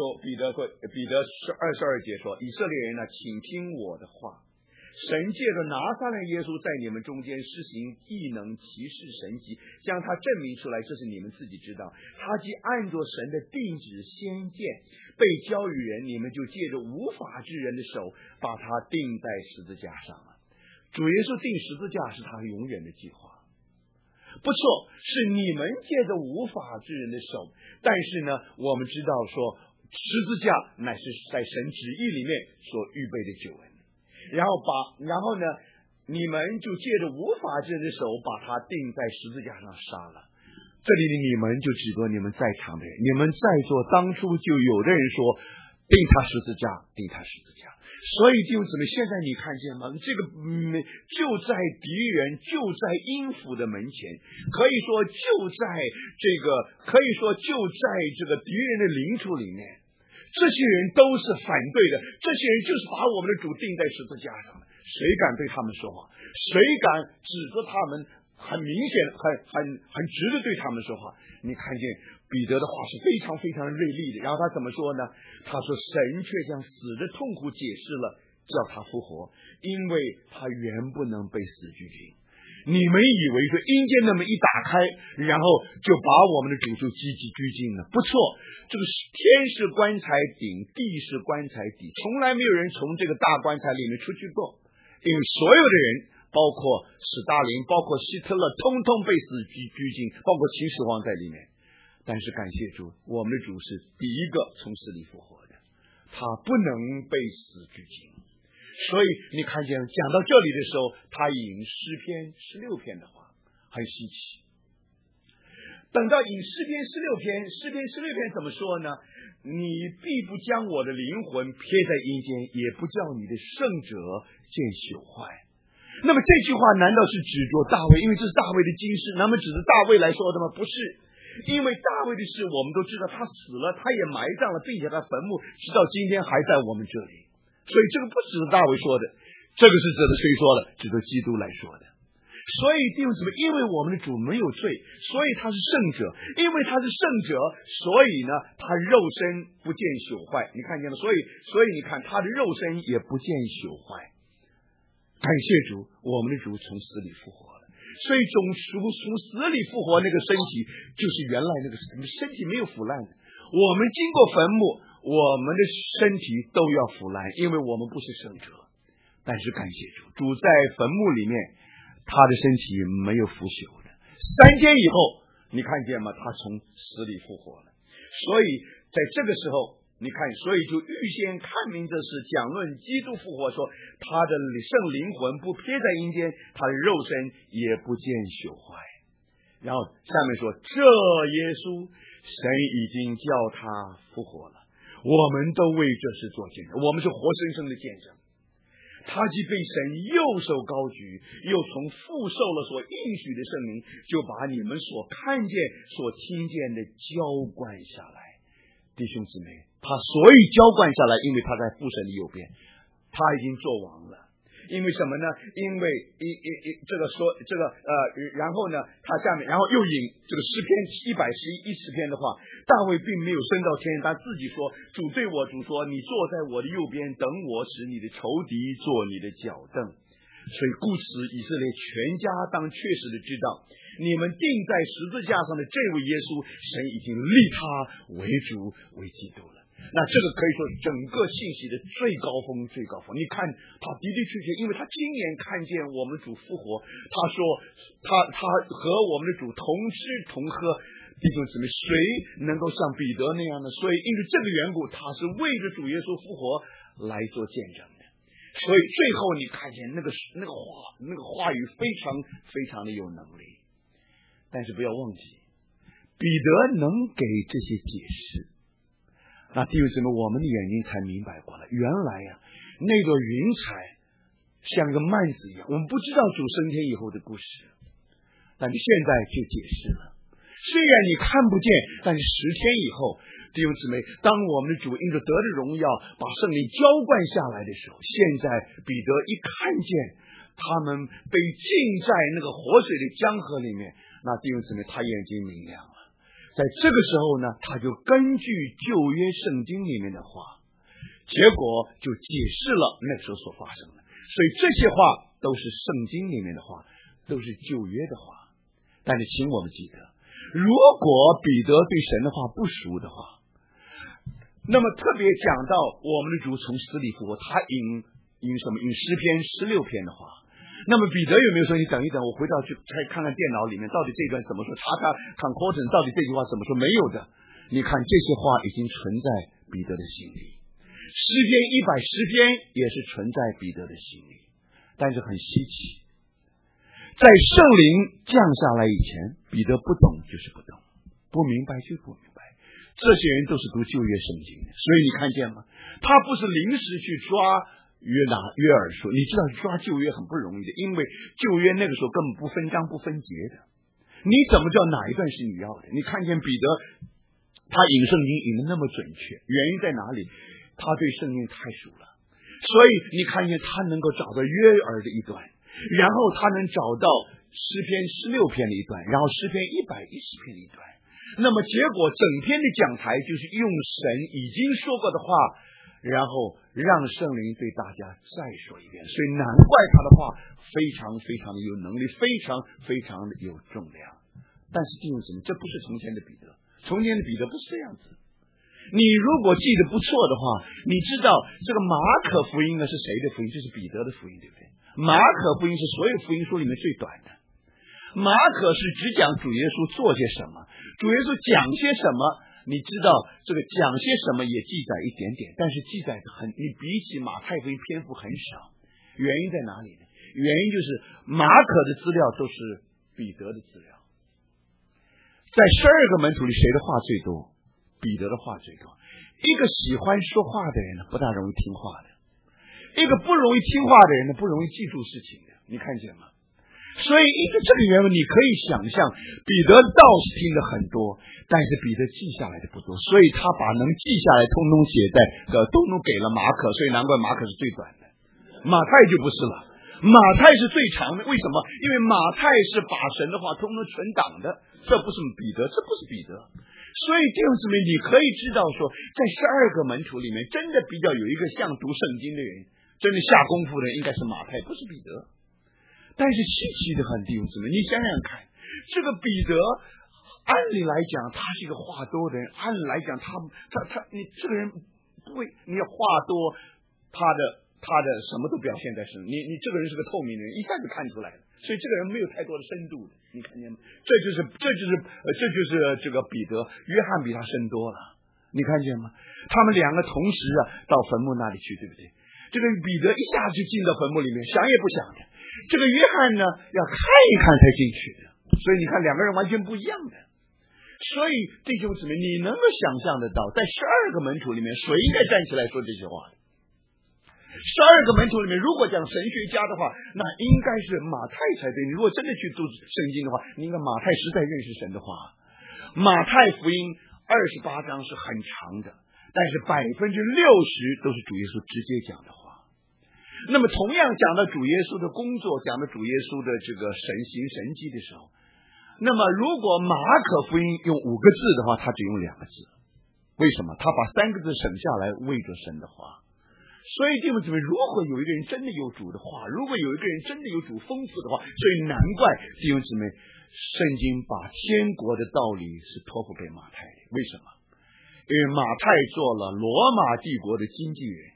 12节说：以色列人呢，请听我的话。神借着拿撒勒耶稣在你们中间施行异能奇事神迹，将他证明出来，这是你们自己知道。他既按着神的定旨先见被交与人，你们就借着无法之人的手把他钉在十字架上了。主耶稣钉十字架是他永远的计划，不错，是你们借着无法之人的手，但是呢，我们知道说十字架乃是在神旨意里面所预备的救恩。然后呢，你们就借着无法之人的手把他钉在十字架上杀了。这里的你们就指着你们在场的人，你们在座当初就有的人说钉他十字架，钉他十字架。 所以弟兄姊妹，现在你看见吗？这个就在敌人，就在阴府的门前，可以说就在这个敌人的领处里面，这些人都是反对的，这些人就是把我们的主钉在十字架上的，谁敢对他们说话？谁敢指责他们？很明显，很直的对他们说话。你看见彼得的话是非常非常锐利的，然后他怎么说呢？他说神却将死的痛苦解释了，叫他复活，因为他原不能被死拘禁。你们以为说阴间那么一打开，然后就把我们的主就积极拘禁了？不错，这个天是棺材顶，地是棺材底，从来没有人从这个大棺材里面出去过，因为所有的人，包括史大林，包括希特勒，通通被死拘禁，包括秦始皇在里面。但是感谢主，我们的主是第一个从死里复活的，他不能被死拘禁。所以你看见讲到这里的时候，他引诗篇16篇的话，很稀奇。等到引诗篇16篇，诗篇16篇怎么说呢？你必不将我的灵魂撇在阴间，也不叫你的圣者见朽坏。那么这句话难道是指着大卫？因为这是大卫的经诗，那么指着大卫来说的吗？不是，因为大卫的事我们都知道，他死了，他也埋葬了，并且他坟墓直到今天还在我们这里，所以这个不指着大卫说的，这个是指着谁说的？指着基督来说的。所以弟兄姊妹，因为我们的主没有罪，所以他是圣者，因为他是圣者，所以呢他肉身不见朽坏。你看见了？所以你看他的肉身也不见朽坏。感谢主，我们的主从死里复活了。所以从死里复活那个身体，就是原来那个身体没有腐烂的。我们经过坟墓，我们的身体都要腐烂，因为我们不是圣者。但是感谢主，主在坟墓里面，他的身体没有腐朽的。3天以后，你看见吗？他从死里复活了。所以在这个时候，你看，所以就预先看明这是讲论基督复活，说他的圣灵魂不撇在阴间，他的肉身也不见朽坏。然后下面说，这耶稣神已经叫他复活了，我们都为这事做见证，我们是活生生的见证。他既被神右手高举，又从父受了所应许的圣灵，就把你们所看见所听见的浇灌下来。弟兄姊妹，他所以浇灌下来，因为他在父神的右边，他已经做王了。因为什么呢？因为然后呢，他下面然后又引这个诗篇111篇的话，大卫并没有升到天，他自己说，主对我主说，你坐在我的右边，等我使你的仇敌做你的脚凳。所以故此以色列全家当确实的知道，你们钉在十字架上的这位耶稣，神已经立他为主为基督了。那这个可以说整个信息的最高峰。你看他的确确，因为他今年看见我们主复活，他说他和我们的主同吃同喝。弟兄姊妹，谁能够像彼得那样的？所以因为这个缘故，他是为着主耶稣复活来做见证的。所以最后你看见那个话语非常非常的有能力。但是不要忘记，彼得能给这些解释，那弟兄姊妹，我们的眼睛才明白过来，原来那个云彩像一个幔子一样，我们不知道主升天以后的故事，但是现在就解释了。虽然你看不见，但是10天以后，弟兄姊妹，当我们的主因着得的荣耀把圣灵浇灌下来的时候，现在彼得一看见他们被浸在那个活水的江河里面，那弟兄姊妹，他眼睛明亮了。在这个时候呢，他就根据旧约圣经里面的话，结果就解释了那时候所发生的。所以这些话都是圣经里面的话，都是旧约的话。但是请我们记得，如果彼得对神的话不熟的话，那么特别讲到我们的主从死里复活，他引诗篇16篇的话，那么彼得有没有说，你等一等，我回到去看看电脑里面到底这段怎么说，查 concordance 到底这句话怎么说？没有的。你看这些话已经存在彼得的心里，诗篇110篇也是存在彼得的心里。但是很稀奇，在圣灵降下来以前，彼得不懂就是不懂，不明白就不明白。这些人都是读旧约圣经的，所以你看见吗？他不是临时去抓约珥书，你知道抓旧约很不容易的，因为旧约那个时候根本不分章不分节的，你怎么知道哪一段是你要的？你看见彼得他引圣经引的那么准确，原因在哪里？他对圣经太熟了，所以你看见他能够找到约珥的一段，然后他能找到诗篇16篇的一段，然后诗篇110篇的一段。那么结果整篇的讲台就是用神已经说过的话，然后让圣灵对大家再说一遍，所以难怪他的话非常非常的有能力，非常非常的有重量。但是弟兄姊妹，这不是从前的彼得，从前的彼得不是这样子。你如果记得不错的话，你知道这个马可福音呢是谁的福音？这是彼得的福音，对不对？马可福音是所有福音书里面最短的。马可是只讲主耶稣做些什么，主耶稣讲些什么，你知道这个讲些什么也记载一点点，但是记载你比起马太福音篇幅很少。原因在哪里呢？原因就是马可的资料都是彼得的资料。在12个门徒里，谁的话最多？彼得的话最多。一个喜欢说话的人呢，不大容易听话的；一个不容易听话的人呢，不容易记住事情的。你看见吗？所以因为这个原因，你可以想象彼得倒是听了很多，但是彼得记下来的不多，所以他把能记下来通通写在通通给了马可，所以难怪马可是最短的，马太就不是了，马太是最长的。为什么？因为马太是把神的话通通存档的，这不是彼得，这不是彼得。所以弟兄姊妹，你可以知道说，在12个门徒里面，真的比较有一个像读圣经的人，真的下功夫的人，应该是马太，不是彼得。但是稀奇的很，弟兄姊妹，你想想看，这个彼得按理来讲他是一个话多的人，按理来讲他你这个人不会，你话多，他的什么都表现在身上，你这个人是个透明的人，一下就看出来了，所以这个人没有太多的深度的，你看见吗？这就是这个彼得，约翰比他深多了，你看见吗？他们两个同时到坟墓那里去，对不对？这个彼得一下就进到坟墓里面，想也不想的。这个约翰呢，要看一看才进去的。所以你看，两个人完全不一样的。所以弟兄姊妹，你能够想象得到，在12个门徒里面，谁应该站起来说这些话？12个门徒里面，如果讲神学家的话，那应该是马太才对。你如果真的去读圣经的话，你应该马太实在认识神的话。马太福音28章是很长的，但是60%都是主耶稣直接讲的话。那么同样讲到主耶稣的工作，讲到主耶稣的这个神行神迹的时候，那么如果马可福音用5个字的话，他只用2个字。为什么？他把3个字省下来为着神的话。所以弟兄姊妹，如果有一个人真的有主的话，如果有一个人真的有主丰富的话，所以难怪弟兄姊妹，圣经把天国的道理是托付给马太的。为什么？因为马太做了罗马帝国的经纪人，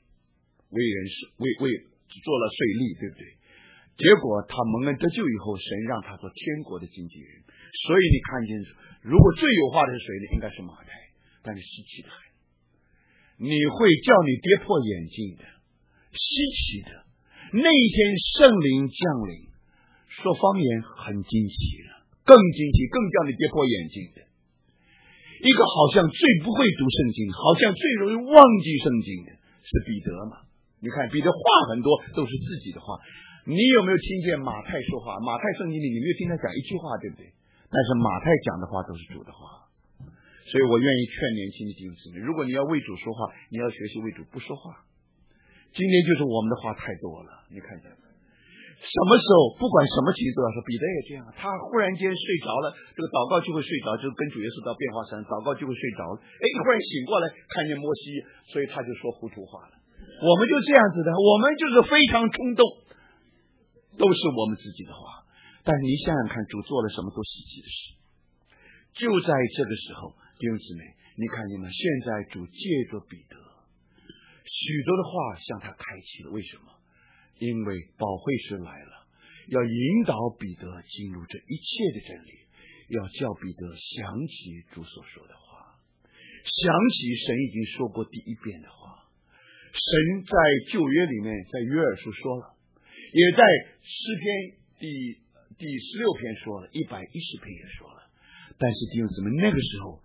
做了税吏，对不对？结果他蒙恩得救以后，神让他做天国的经纪人。所以你看见，如果最有话的是谁呢？应该是马太。但是稀奇的很，你会叫你跌破眼镜的，稀奇的。那一天圣灵降临，说方言很惊奇了，更惊奇，更叫你跌破眼镜的。一个好像最不会读圣经，好像最容易忘记圣经的是彼得嘛？你看彼得话很多都是自己的话，你有没有听见马太说话？马太圣经里你没有听他讲一句话，对不对？但是马太讲的话都是主的话。所以我愿意劝年轻的弟兄姊妹，如果你要为主说话，你要学习为主不说话。今天就是我们的话太多了，你看见什么时候不管什么情形都要说。彼得也这样，他忽然间睡着了，这个祷告就会睡着，就跟主耶稣到变化山祷告就会睡着了，忽然醒过来看见摩西，所以他就说糊涂话了。我们就这样子的，我们就是非常冲动，都是我们自己的话。但你想想看，主做了什么多稀奇的事。就在这个时候，弟兄姊妹，你看见吗？现在主借着彼得，许多的话向他开启了。为什么？因为保惠师来了，要引导彼得进入这一切的真理，要叫彼得想起主所说的话，想起神已经说过第一遍的话。神在旧约里面，在约珥书说了，也在诗篇第16篇说了，110篇也说了。但是弟兄姊妹，那个时候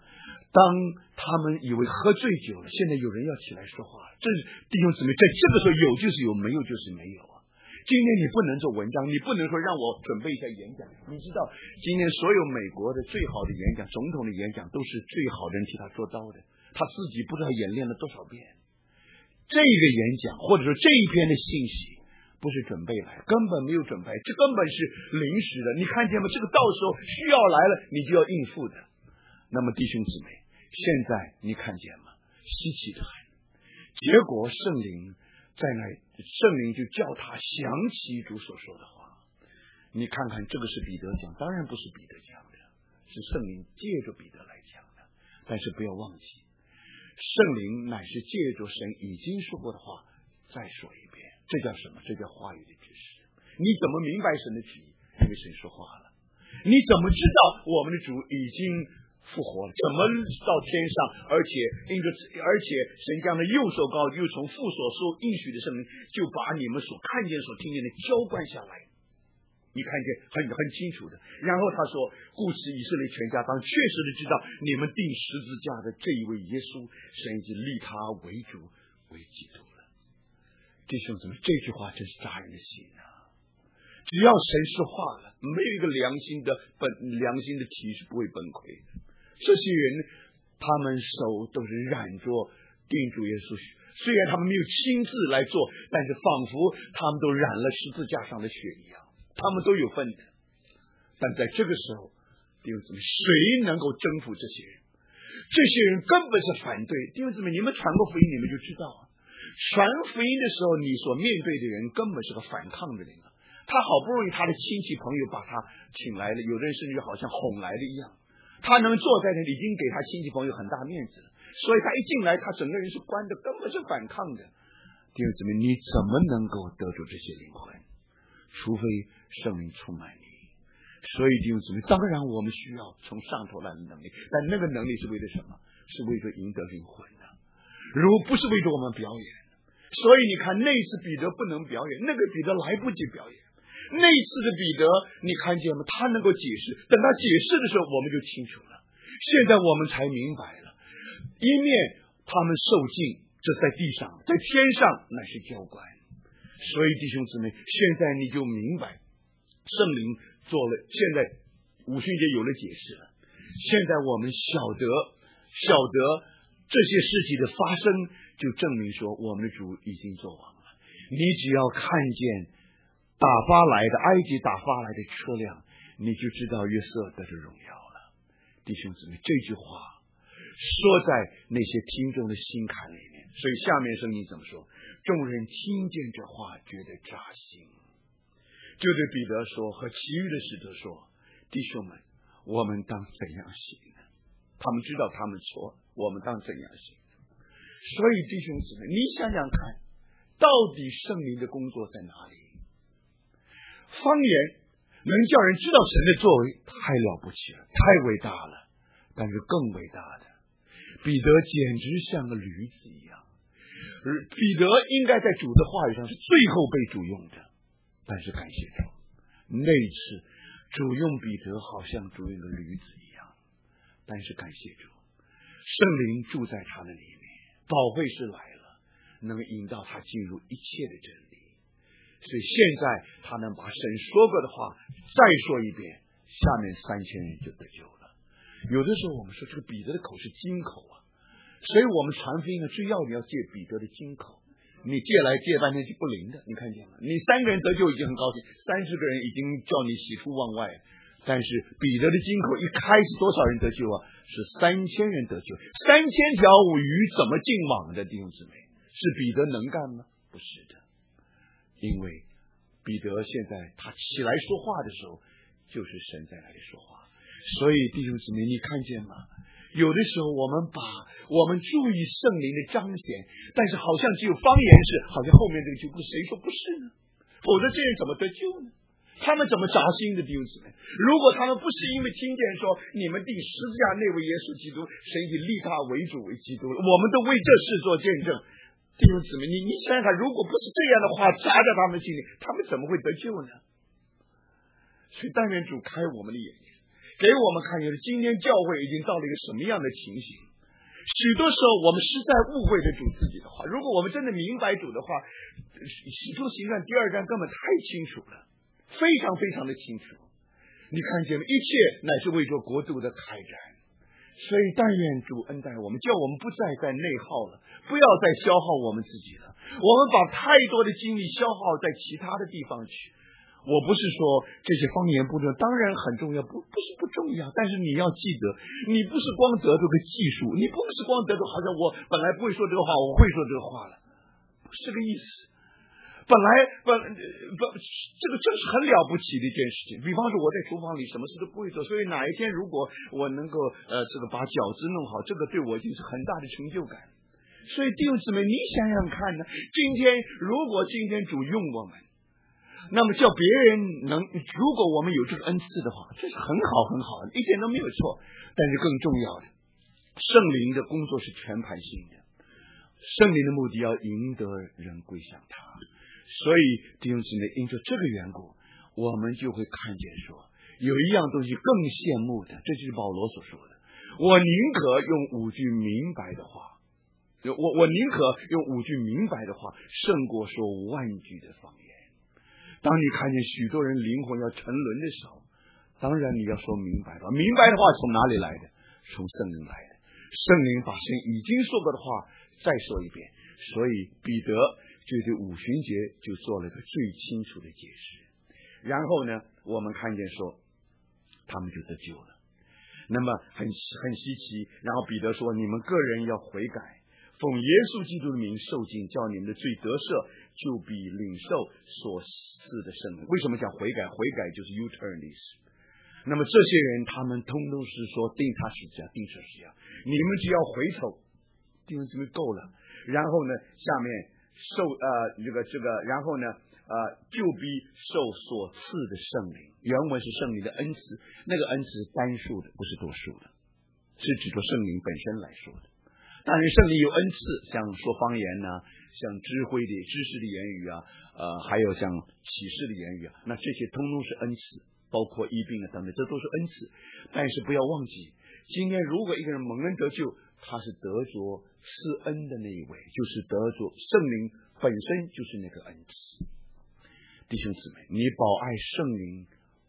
当他们以为喝醉酒了，现在有人要起来说话了。这弟兄姊妹，在这个时候有就是有，没有就是没有啊。今天你不能做文章，你不能说让我准备一下演讲。你知道，今天所有美国的最好的演讲，总统的演讲都是最好的人替他做到的，他自己不知道演练了多少遍。这个演讲或者说这一篇的信息不是准备来，根本没有准备，这根本是临时的。你看见吗？这个到时候需要来了，你就要应付的。那么弟兄姊妹，现在你看见吗？稀奇的很。结果圣灵在那，圣灵就叫他想起主所说的话。你看看，这个是彼得讲，当然不是彼得讲的，是圣灵借着彼得来讲的。但是不要忘记，圣灵乃是借着神已经说过的话再说一遍。这叫什么？这叫话语的知识。你怎么明白神的旨意？因为神说话了。你怎么知道我们的主已经复活了？怎么到天上？而且神将的右手高，又从父所受应许的圣灵，就把你们所看见、所听见的浇灌下来。你看见很清楚的。然后他说，故此以色列全家当确实的知道，你们钉十字架的这一位耶稣，神已经立他为主为基督了。弟兄姊妹，这句话真是扎人的心啊！只要神说话了，没有一个良心的体是不会崩溃的。这些人他们手都是染着钉主耶稣，虽然他们没有亲自来做，但是仿佛他们都染了十字架上的血一样，他们都有份的。但在这个时候，弟兄姊妹，谁能够征服这些人？这些人根本是反对。弟兄姊妹，你们传过福音，你们就知道啊，传福音的时候，你所面对的人根本是个反抗的人啊。他好不容易他的亲戚朋友把他请来了，有的人甚至好像哄来的一样，他能坐在那里，已经给他亲戚朋友很大面子了。所以他一进来，他整个人是关的，根本是反抗的。弟兄姊妹，你怎么能够得住这些灵魂？除非圣灵充满你。所以弟兄姊妹，当然我们需要从上头来的能力，但那个能力是为了什么？是为了赢得灵魂的，如不是为了我们表演。所以你看，那次彼得不能表演，那个彼得来不及表演。那一次的彼得，你看见吗？他能够解释，等他解释的时候，我们就清楚了。现在我们才明白了，一面他们受尽，这在地上，在天上乃是浇灌。所以弟兄姊妹，现在你就明白，圣灵做了，现在五旬节有了解释了。现在我们晓得这些事情的发生，就证明说我们的主已经做完了。你只要看见埃及打发来的车辆，你就知道约瑟得着荣耀了。弟兄姊妹，这句话说在那些听众的心坎里面。所以下面圣经怎么说？众人听见这话，觉得扎心，就对彼得说和其余的使徒说：弟兄们，我们当怎样行呢？他们知道他们错，我们当怎样行？所以弟兄姊妹，你想想看，到底圣灵的工作在哪里？方言能叫人知道神的作为，太了不起了，太伟大了。但是更伟大的，彼得简直像个驴子一样。彼得应该在主的话语上是最后被主用的，但是感谢主，那一次主用彼得好像主用个驴子一样。但是感谢主，圣灵住在他的里面，保惠师来了，能引导他进入一切的真理。所以现在他能把神说过的话再说一遍，下面3000人就得救了。有的时候我们说这个彼得的口是金口啊，所以我们传福音呢，最要你要借彼得的金口，你借来借半天是不灵的。你看见吗？你3个人得救已经很高兴，30个人已经叫你喜出望外，但是彼得的金口一开始多少人得救啊？是3000人得救。3000条鱼怎么进网的？弟兄姊妹，是彼得能干吗？不是的，因为彼得现在他起来说话的时候，就是神在那里说话。所以弟兄姊妹，你看见吗？有的时候我们注意圣灵的彰显，但是好像只有方言是，好像后面这个就不是。谁说不是呢？否则这人怎么得救呢？他们怎么扎心的？弟兄姊妹，如果他们不是因为听见说你们第十字架那位耶稣基督，神已立他为主为基督了，我们都为这事做见证。弟兄姊妹，你想想看，如果不是这样的话扎在他们心里，他们怎么会得救呢？所以但愿主开我们的眼睛， 给我们看见今天教会已经到了一个什么样的情形。许多时候我们实在误会了主自己的话，如果我们真的明白主的话，使徒行传第2章根本太清楚了，非常非常的清楚。你看见了，一切乃是为着国度的开展。所以但愿主恩待我们，叫我们不再在内耗了，不要再消耗我们自己了。我们把太多的精力消耗在其他的地方去。我不是说这些方言不重要，当然很重要，不是不重要，但是你要记得，你不是光得这个技术，你不是光得着好像我本来不会说这个话，我会说这个话了，不是这个意思。这个真是很了不起的一件事情。比方说我在厨房里什么事都不会做，所以哪一天如果我能够把饺子弄好，这个对我已经是很大的成就感。所以弟兄姊妹，你想想看呢，如果今天主用我们，那么叫别人如果我们有这个恩赐的话，这是很好很好的，一点都没有错。但是更重要的，圣灵的工作是全盘性的，圣灵的目的要赢得人归向他。所以弟兄姊妹，因着这个缘故，我们就会看见说，有一样东西更羡慕的，这就是保罗所说的，我宁可用5句明白的话，我宁可用5句明白的话，胜过说万句的方言。当你看见许多人灵魂要沉沦的时候，当然你要说明白了。明白的话从哪里来的？从圣灵来的。圣灵把神已经说过的话再说一遍，所以彼得就对5旬节就做了个最清楚的解释。然后呢，我们看见说他们就得救了。那么很稀奇，然后彼得说，你们个人要悔改，奉耶稣基督的名受浸，叫你们的罪得赦，就比领受所赐的圣灵。为什么讲悔改？悔改就是 U-turn 的意思。那么这些人他们通通是说定他十字架，定十字架，你们只要回头，弟兄姊妹够了。然后呢，下面然后呢就必受所赐的圣灵。原文是圣灵的恩赐，那个恩赐是单数的，不是多数的，是指着圣灵本身来说的。当然圣灵有恩赐，像说方言呢，像知识的言语啊，还有像启示的言语啊，那这些通通是恩赐，包括医病啊等等，这都是恩赐。但是不要忘记，今天如果一个人蒙恩得救，他是得着赐恩的那一位，就是得着圣灵本身就是那个恩赐。弟兄姊妹，你保爱圣灵，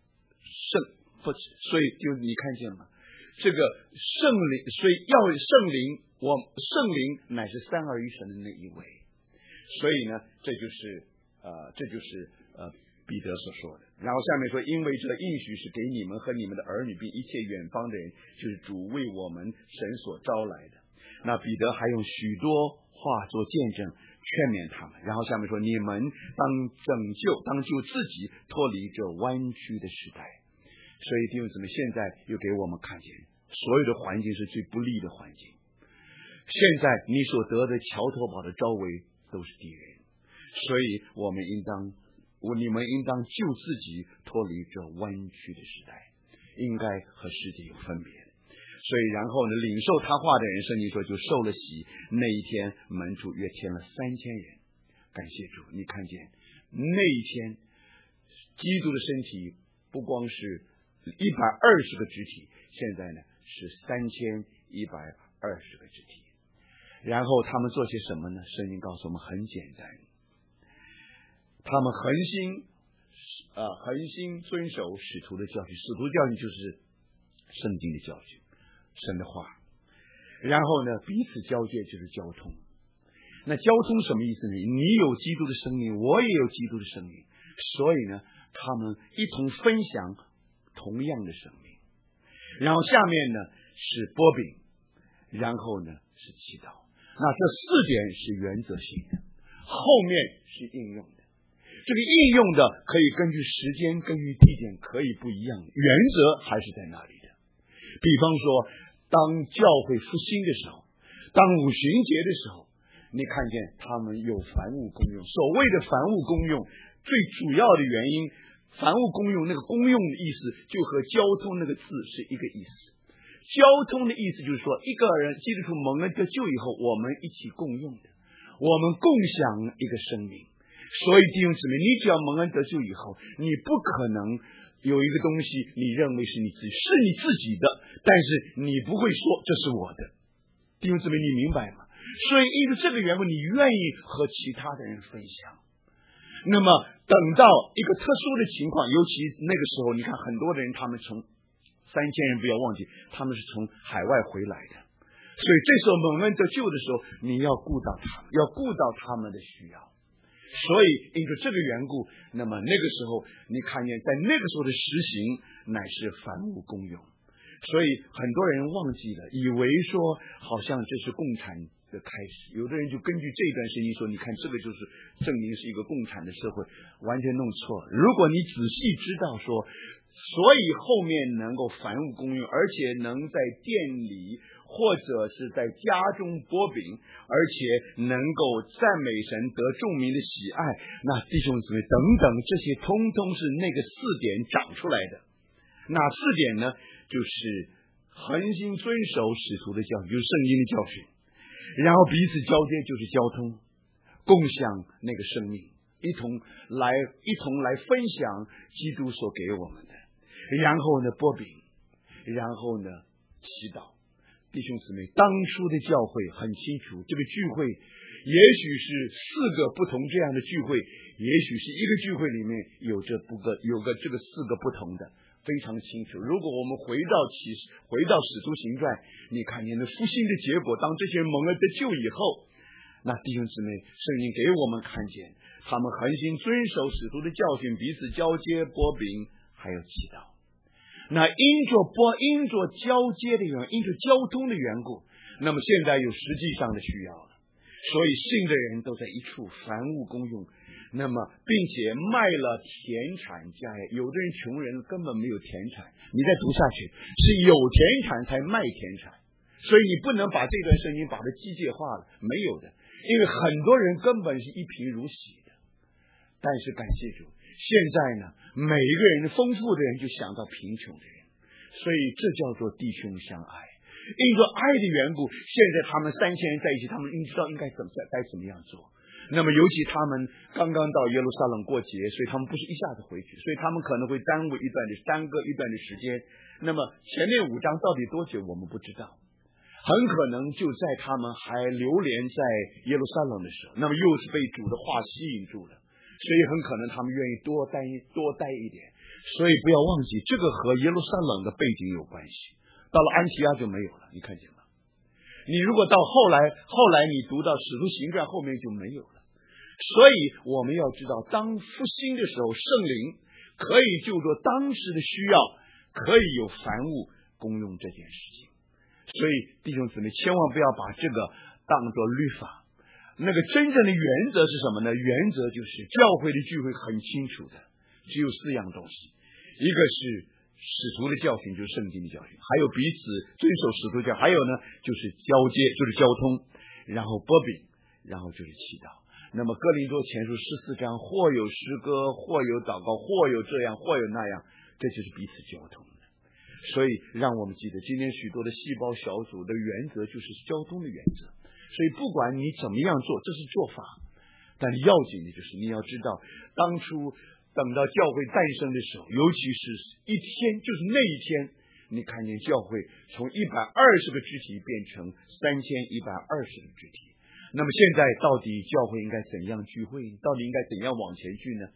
所以就你看见吗？这个圣灵，所以要圣灵，圣灵乃是三而一神的那一位。所以呢，这就是彼得所说的。然后下面说，因为这应许是给你们和你们的儿女并一切远方的人，就是主为我们神所招来的。那彼得还用许多话做见证，劝勉他们。然后下面说，你们当救自己，脱离这弯曲的时代。所以弟兄姊妹，现在又给我们看见，所有的环境是最不利的环境。现在你所得的桥头堡的周围都是敌人，所以你们应当救自己，脱离这弯曲的时代，应该和世界有分别。所以然后呢，领受他话的人，圣经说就受了洗。那一天门徒约添了3000人。感谢主，你看见那一天基督的身体不光是120个肢体，现在呢是3120个肢体。然后他们做些什么呢？圣经告诉我们很简单，他们恒心遵守使徒的教训。使徒教训就是圣经的教训，神的话。然后呢，彼此交接就是交通。那交通什么意思呢？你有基督的生命，我也有基督的生命，所以呢，他们一同分享同样的生命。然后下面呢是擘饼，然后呢是祈祷。那这4点是原则性的，后面是应用的。这个应用的可以根据时间、根据地点可以不一样，原则还是在那里的。比方说，当教会复兴的时候，当5旬节的时候，你看见他们有凡物公用。所谓的凡物公用，最主要的原因，凡物公用那个公用的意思就和交通那个字是一个意思。交通的意思就是说，一个人基督徒蒙恩得救以后，我们一起共用的，我们共享一个生命。所以弟兄姊妹，你只要蒙恩得救以后，你不可能有一个东西你认为是你自己的，但是你不会说这是我的。弟兄姊妹，你明白吗？所以因为这个缘故，你愿意和其他的人分享。那么等到一个特殊的情况，尤其那个时候，你看很多的人，他们从3000人，不要忘记他们是从海外回来的，所以这时候蒙恩得救的时候，你要顾到他们，要顾到他们的需要。所以因着这个缘故，那么那个时候你看见在那个时候的实行乃是凡物公用。所以很多人忘记了，以为说好像这是共产的开始，有的人就根据这段圣经说，你看这个就是证明是一个共产的社会，完全弄错了。如果你仔细知道说，所以后面能够凡物公用，而且能在店里或者是在家中剥饼，而且能够赞美神得众民的喜爱，那弟兄姊妹等等，这些通通是那个4点长出来的。哪4点呢？就是恒心遵守使徒的教训，就是圣经的教训，然后彼此交接，就是交通，共享那个生命，一同来分享基督所给我们的，然后呢剥饼，然后呢祈祷。弟兄姊妹，当初的教会很清楚，这个聚会也许是4个不同这样的聚会，也许是一个聚会里面有个这个4个不同的，非常清楚。如果我们回到使徒行传，你看见的复兴的结果，当这些人蒙了得救以后，那弟兄姊妹，圣经给我们看见他们恒心遵守使徒的教训，彼此交接剥饼，还有祈祷。那因着交接的缘故，因着交通的缘故，那么现在有实际上的需要了，所以信的人都在一处，凡物公用。那么并且卖了田产家业，有的人穷人根本没有田产，你再读下去是有田产才卖田产，所以你不能把这段圣经把它机械化了，没有的，因为很多人根本是一贫如洗的。但是感谢主，现在呢每一个人丰富的人就想到贫穷的人，所以这叫做弟兄相爱。因着爱的缘故，现在他们3000人在一起，他们知道应该怎么样做。那么尤其他们刚刚到耶路撒冷过节，所以他们不是一下子回去，所以他们可能会耽搁一段的时间。那么前面5章到底多久我们不知道，很可能就在他们还流连在耶路撒冷的时候，那么又是被主的话吸引住了，所以很可能他们愿意多待一点。所以不要忘记，这个和耶路撒冷的背景有关系。到了安提阿就没有了，你看见吗？你如果到后来你读到使徒行传后面就没有了。所以我们要知道，当复兴的时候，圣灵可以就说当时的需要，可以有凡物公用这件事情。所以弟兄姊妹千万不要把这个当作律法，那个真正的原则是什么呢？原则就是教会的聚会很清楚的，只有4样东西，一个是使徒的教训，就是圣经的教训，还有彼此遵守使徒教，还有呢就是交接，就是交通，然后剥饼，然后就是祈祷。那么哥林多前书14章，或有诗歌，或有祷告，或有这样，或有那样，这就是彼此交通的。所以让我们记得，今天许多的细胞小组的原则就是交通的原则。所以不管你怎么样做，这是做法，但要紧的就是你要知道，当初等到教会诞生的时候，尤其是一天，就是那一天，你看见教会从120个肢体变成3120个肢体。那么现在到底教会应该怎样聚会？到底应该怎样往前聚呢？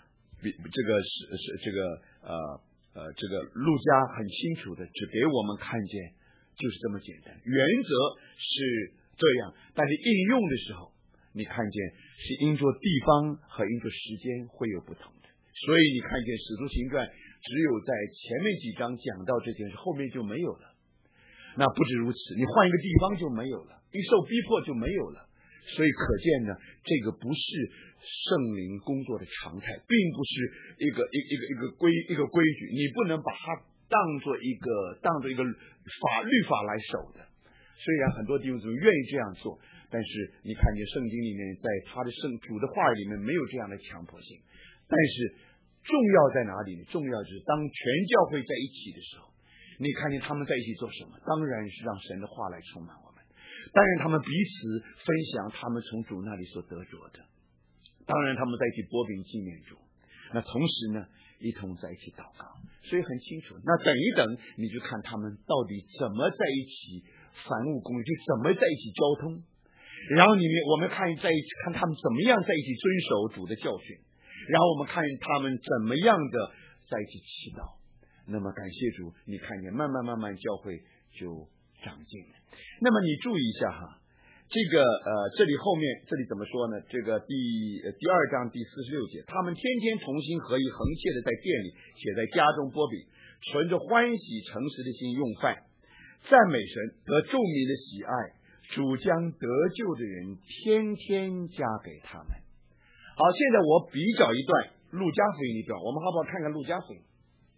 这个路加很清楚的，只给我们看见就是这么简单。原则是这样，但是应用的时候，你看见是因着地方和因着时间会有不同的。所以你看见使徒行传只有在前面几章讲到这件事，后面就没有了。那不止如此，你换一个地方就没有了，一受逼迫就没有了。所以可见呢，这个不是圣灵工作的常态，并不是一个规矩，你不能把它当做一个律法来守的。虽然很多弟兄姊妹愿意这样做，但是你看见圣经里面，在他的主的话语里面没有这样的强迫性。但是重要在哪里呢？重要就是当全教会在一起的时候，你看见他们在一起做什么？当然是让神的话来充满我们，当然他们彼此分享他们从主那里所得着的，当然他们在一起剥饼纪念主。那同时呢， 一同在一起祷告。所以很清楚，那等一等，你就看他们到底怎么在一起凡物公义，就怎么在一起交通。然后我们看在一起，看他们怎么样在一起遵守主的教训，然后我们看他们怎么样的在一起祈祷。那么感谢主，你看见慢慢教会就长进了。那么你注意一下哈，这个这里后面这里怎么说呢？这个第2章第46节，他们天天同心合意，恒切的在店里，且在家中擘饼，存着欢喜诚实的心用饭，赞美神，得众民的喜爱。主将得救的人天天加给他们。好，现在我比较一段路加福音一段，我们好不好看看路加福音？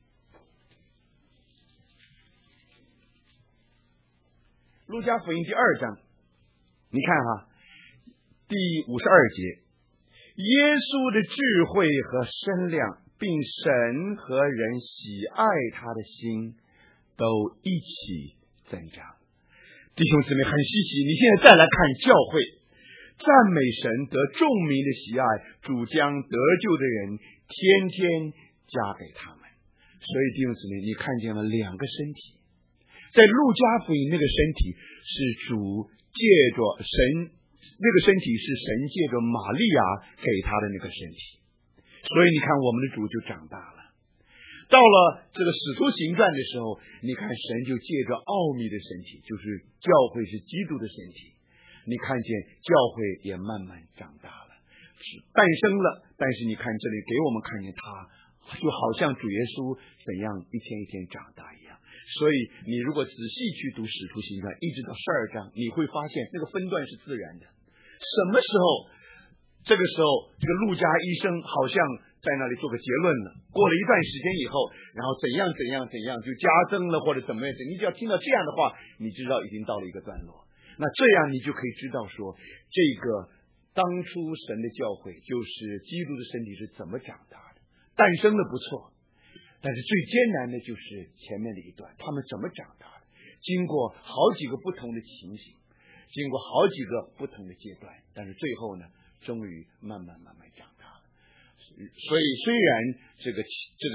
路加福音第2章，你看哈，第52节，耶稣的智慧和身量，并神和人喜爱他的心，都一起增长。弟兄姊妹，很稀奇，你现在再来看教会，赞美神，得众民的喜爱，主将得救的人天天加给他们。所以弟兄姊妹，你看见了两个身体，在路加福音那个身体是主借着神，那个身体是神借着玛利亚给他的那个身体。所以你看我们的主就长大了。到了这个使徒行传的时候，你看神就借着奥秘的身体，就是教会是基督的身体，你看见教会也慢慢长大了，是诞生了。但是你看这里给我们看见他就好像主耶稣怎样一天一天长大一样。所以你如果仔细去读使徒行传一直到12章，你会发现那个分段是自然的。什么时候这个时候这个路加医生好像在那里做个结论了，过了一段时间以后，然后怎样就加增了或者怎么样，你只要听到这样的话，你知道已经到了一个段落。那这样你就可以知道说，这个当初神的教会就是基督的身体是怎么长大的，诞生的不错，但是最艰难的就是前面的一段，他们怎么长大的，经过好几个不同的情形，经过好几个不同的阶段，但是最后呢，终于慢慢长大了。所以虽然这个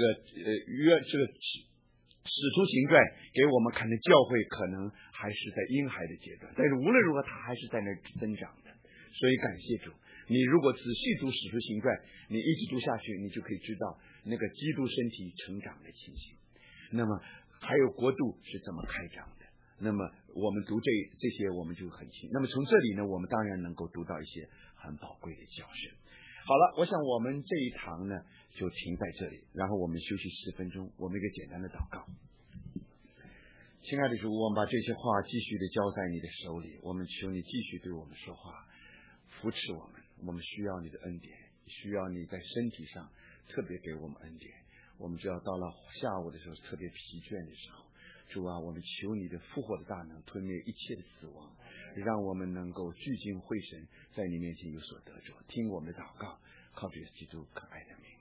使徒行传给我们看的教会可能还是在婴孩的阶段，但是无论如何他还是在那增长的。所以感谢主，你如果仔细读使徒行传，你一直读下去，你就可以知道那个基督身体成长的情形。那么还有国度是怎么开张的，那么我们读这些我们就很清。那么从这里呢，我们当然能够读到一些很宝贵的教训。好了，我想我们这一堂呢就停在这里，然后我们休息10分钟，我们一个简单的祷告。亲爱的主，我们把这些话继续的交在你的手里，我们求你继续对我们说话，扶持我们，我们需要你的恩典，需要你在身体上特别给我们恩典。我们只要到了下午的时候特别疲倦的时候，主啊，我们求你的复活的大能吞灭一切的死亡，让我们能够聚精会神在你面前有所得着。听我们的祷告，靠着基督可爱的名。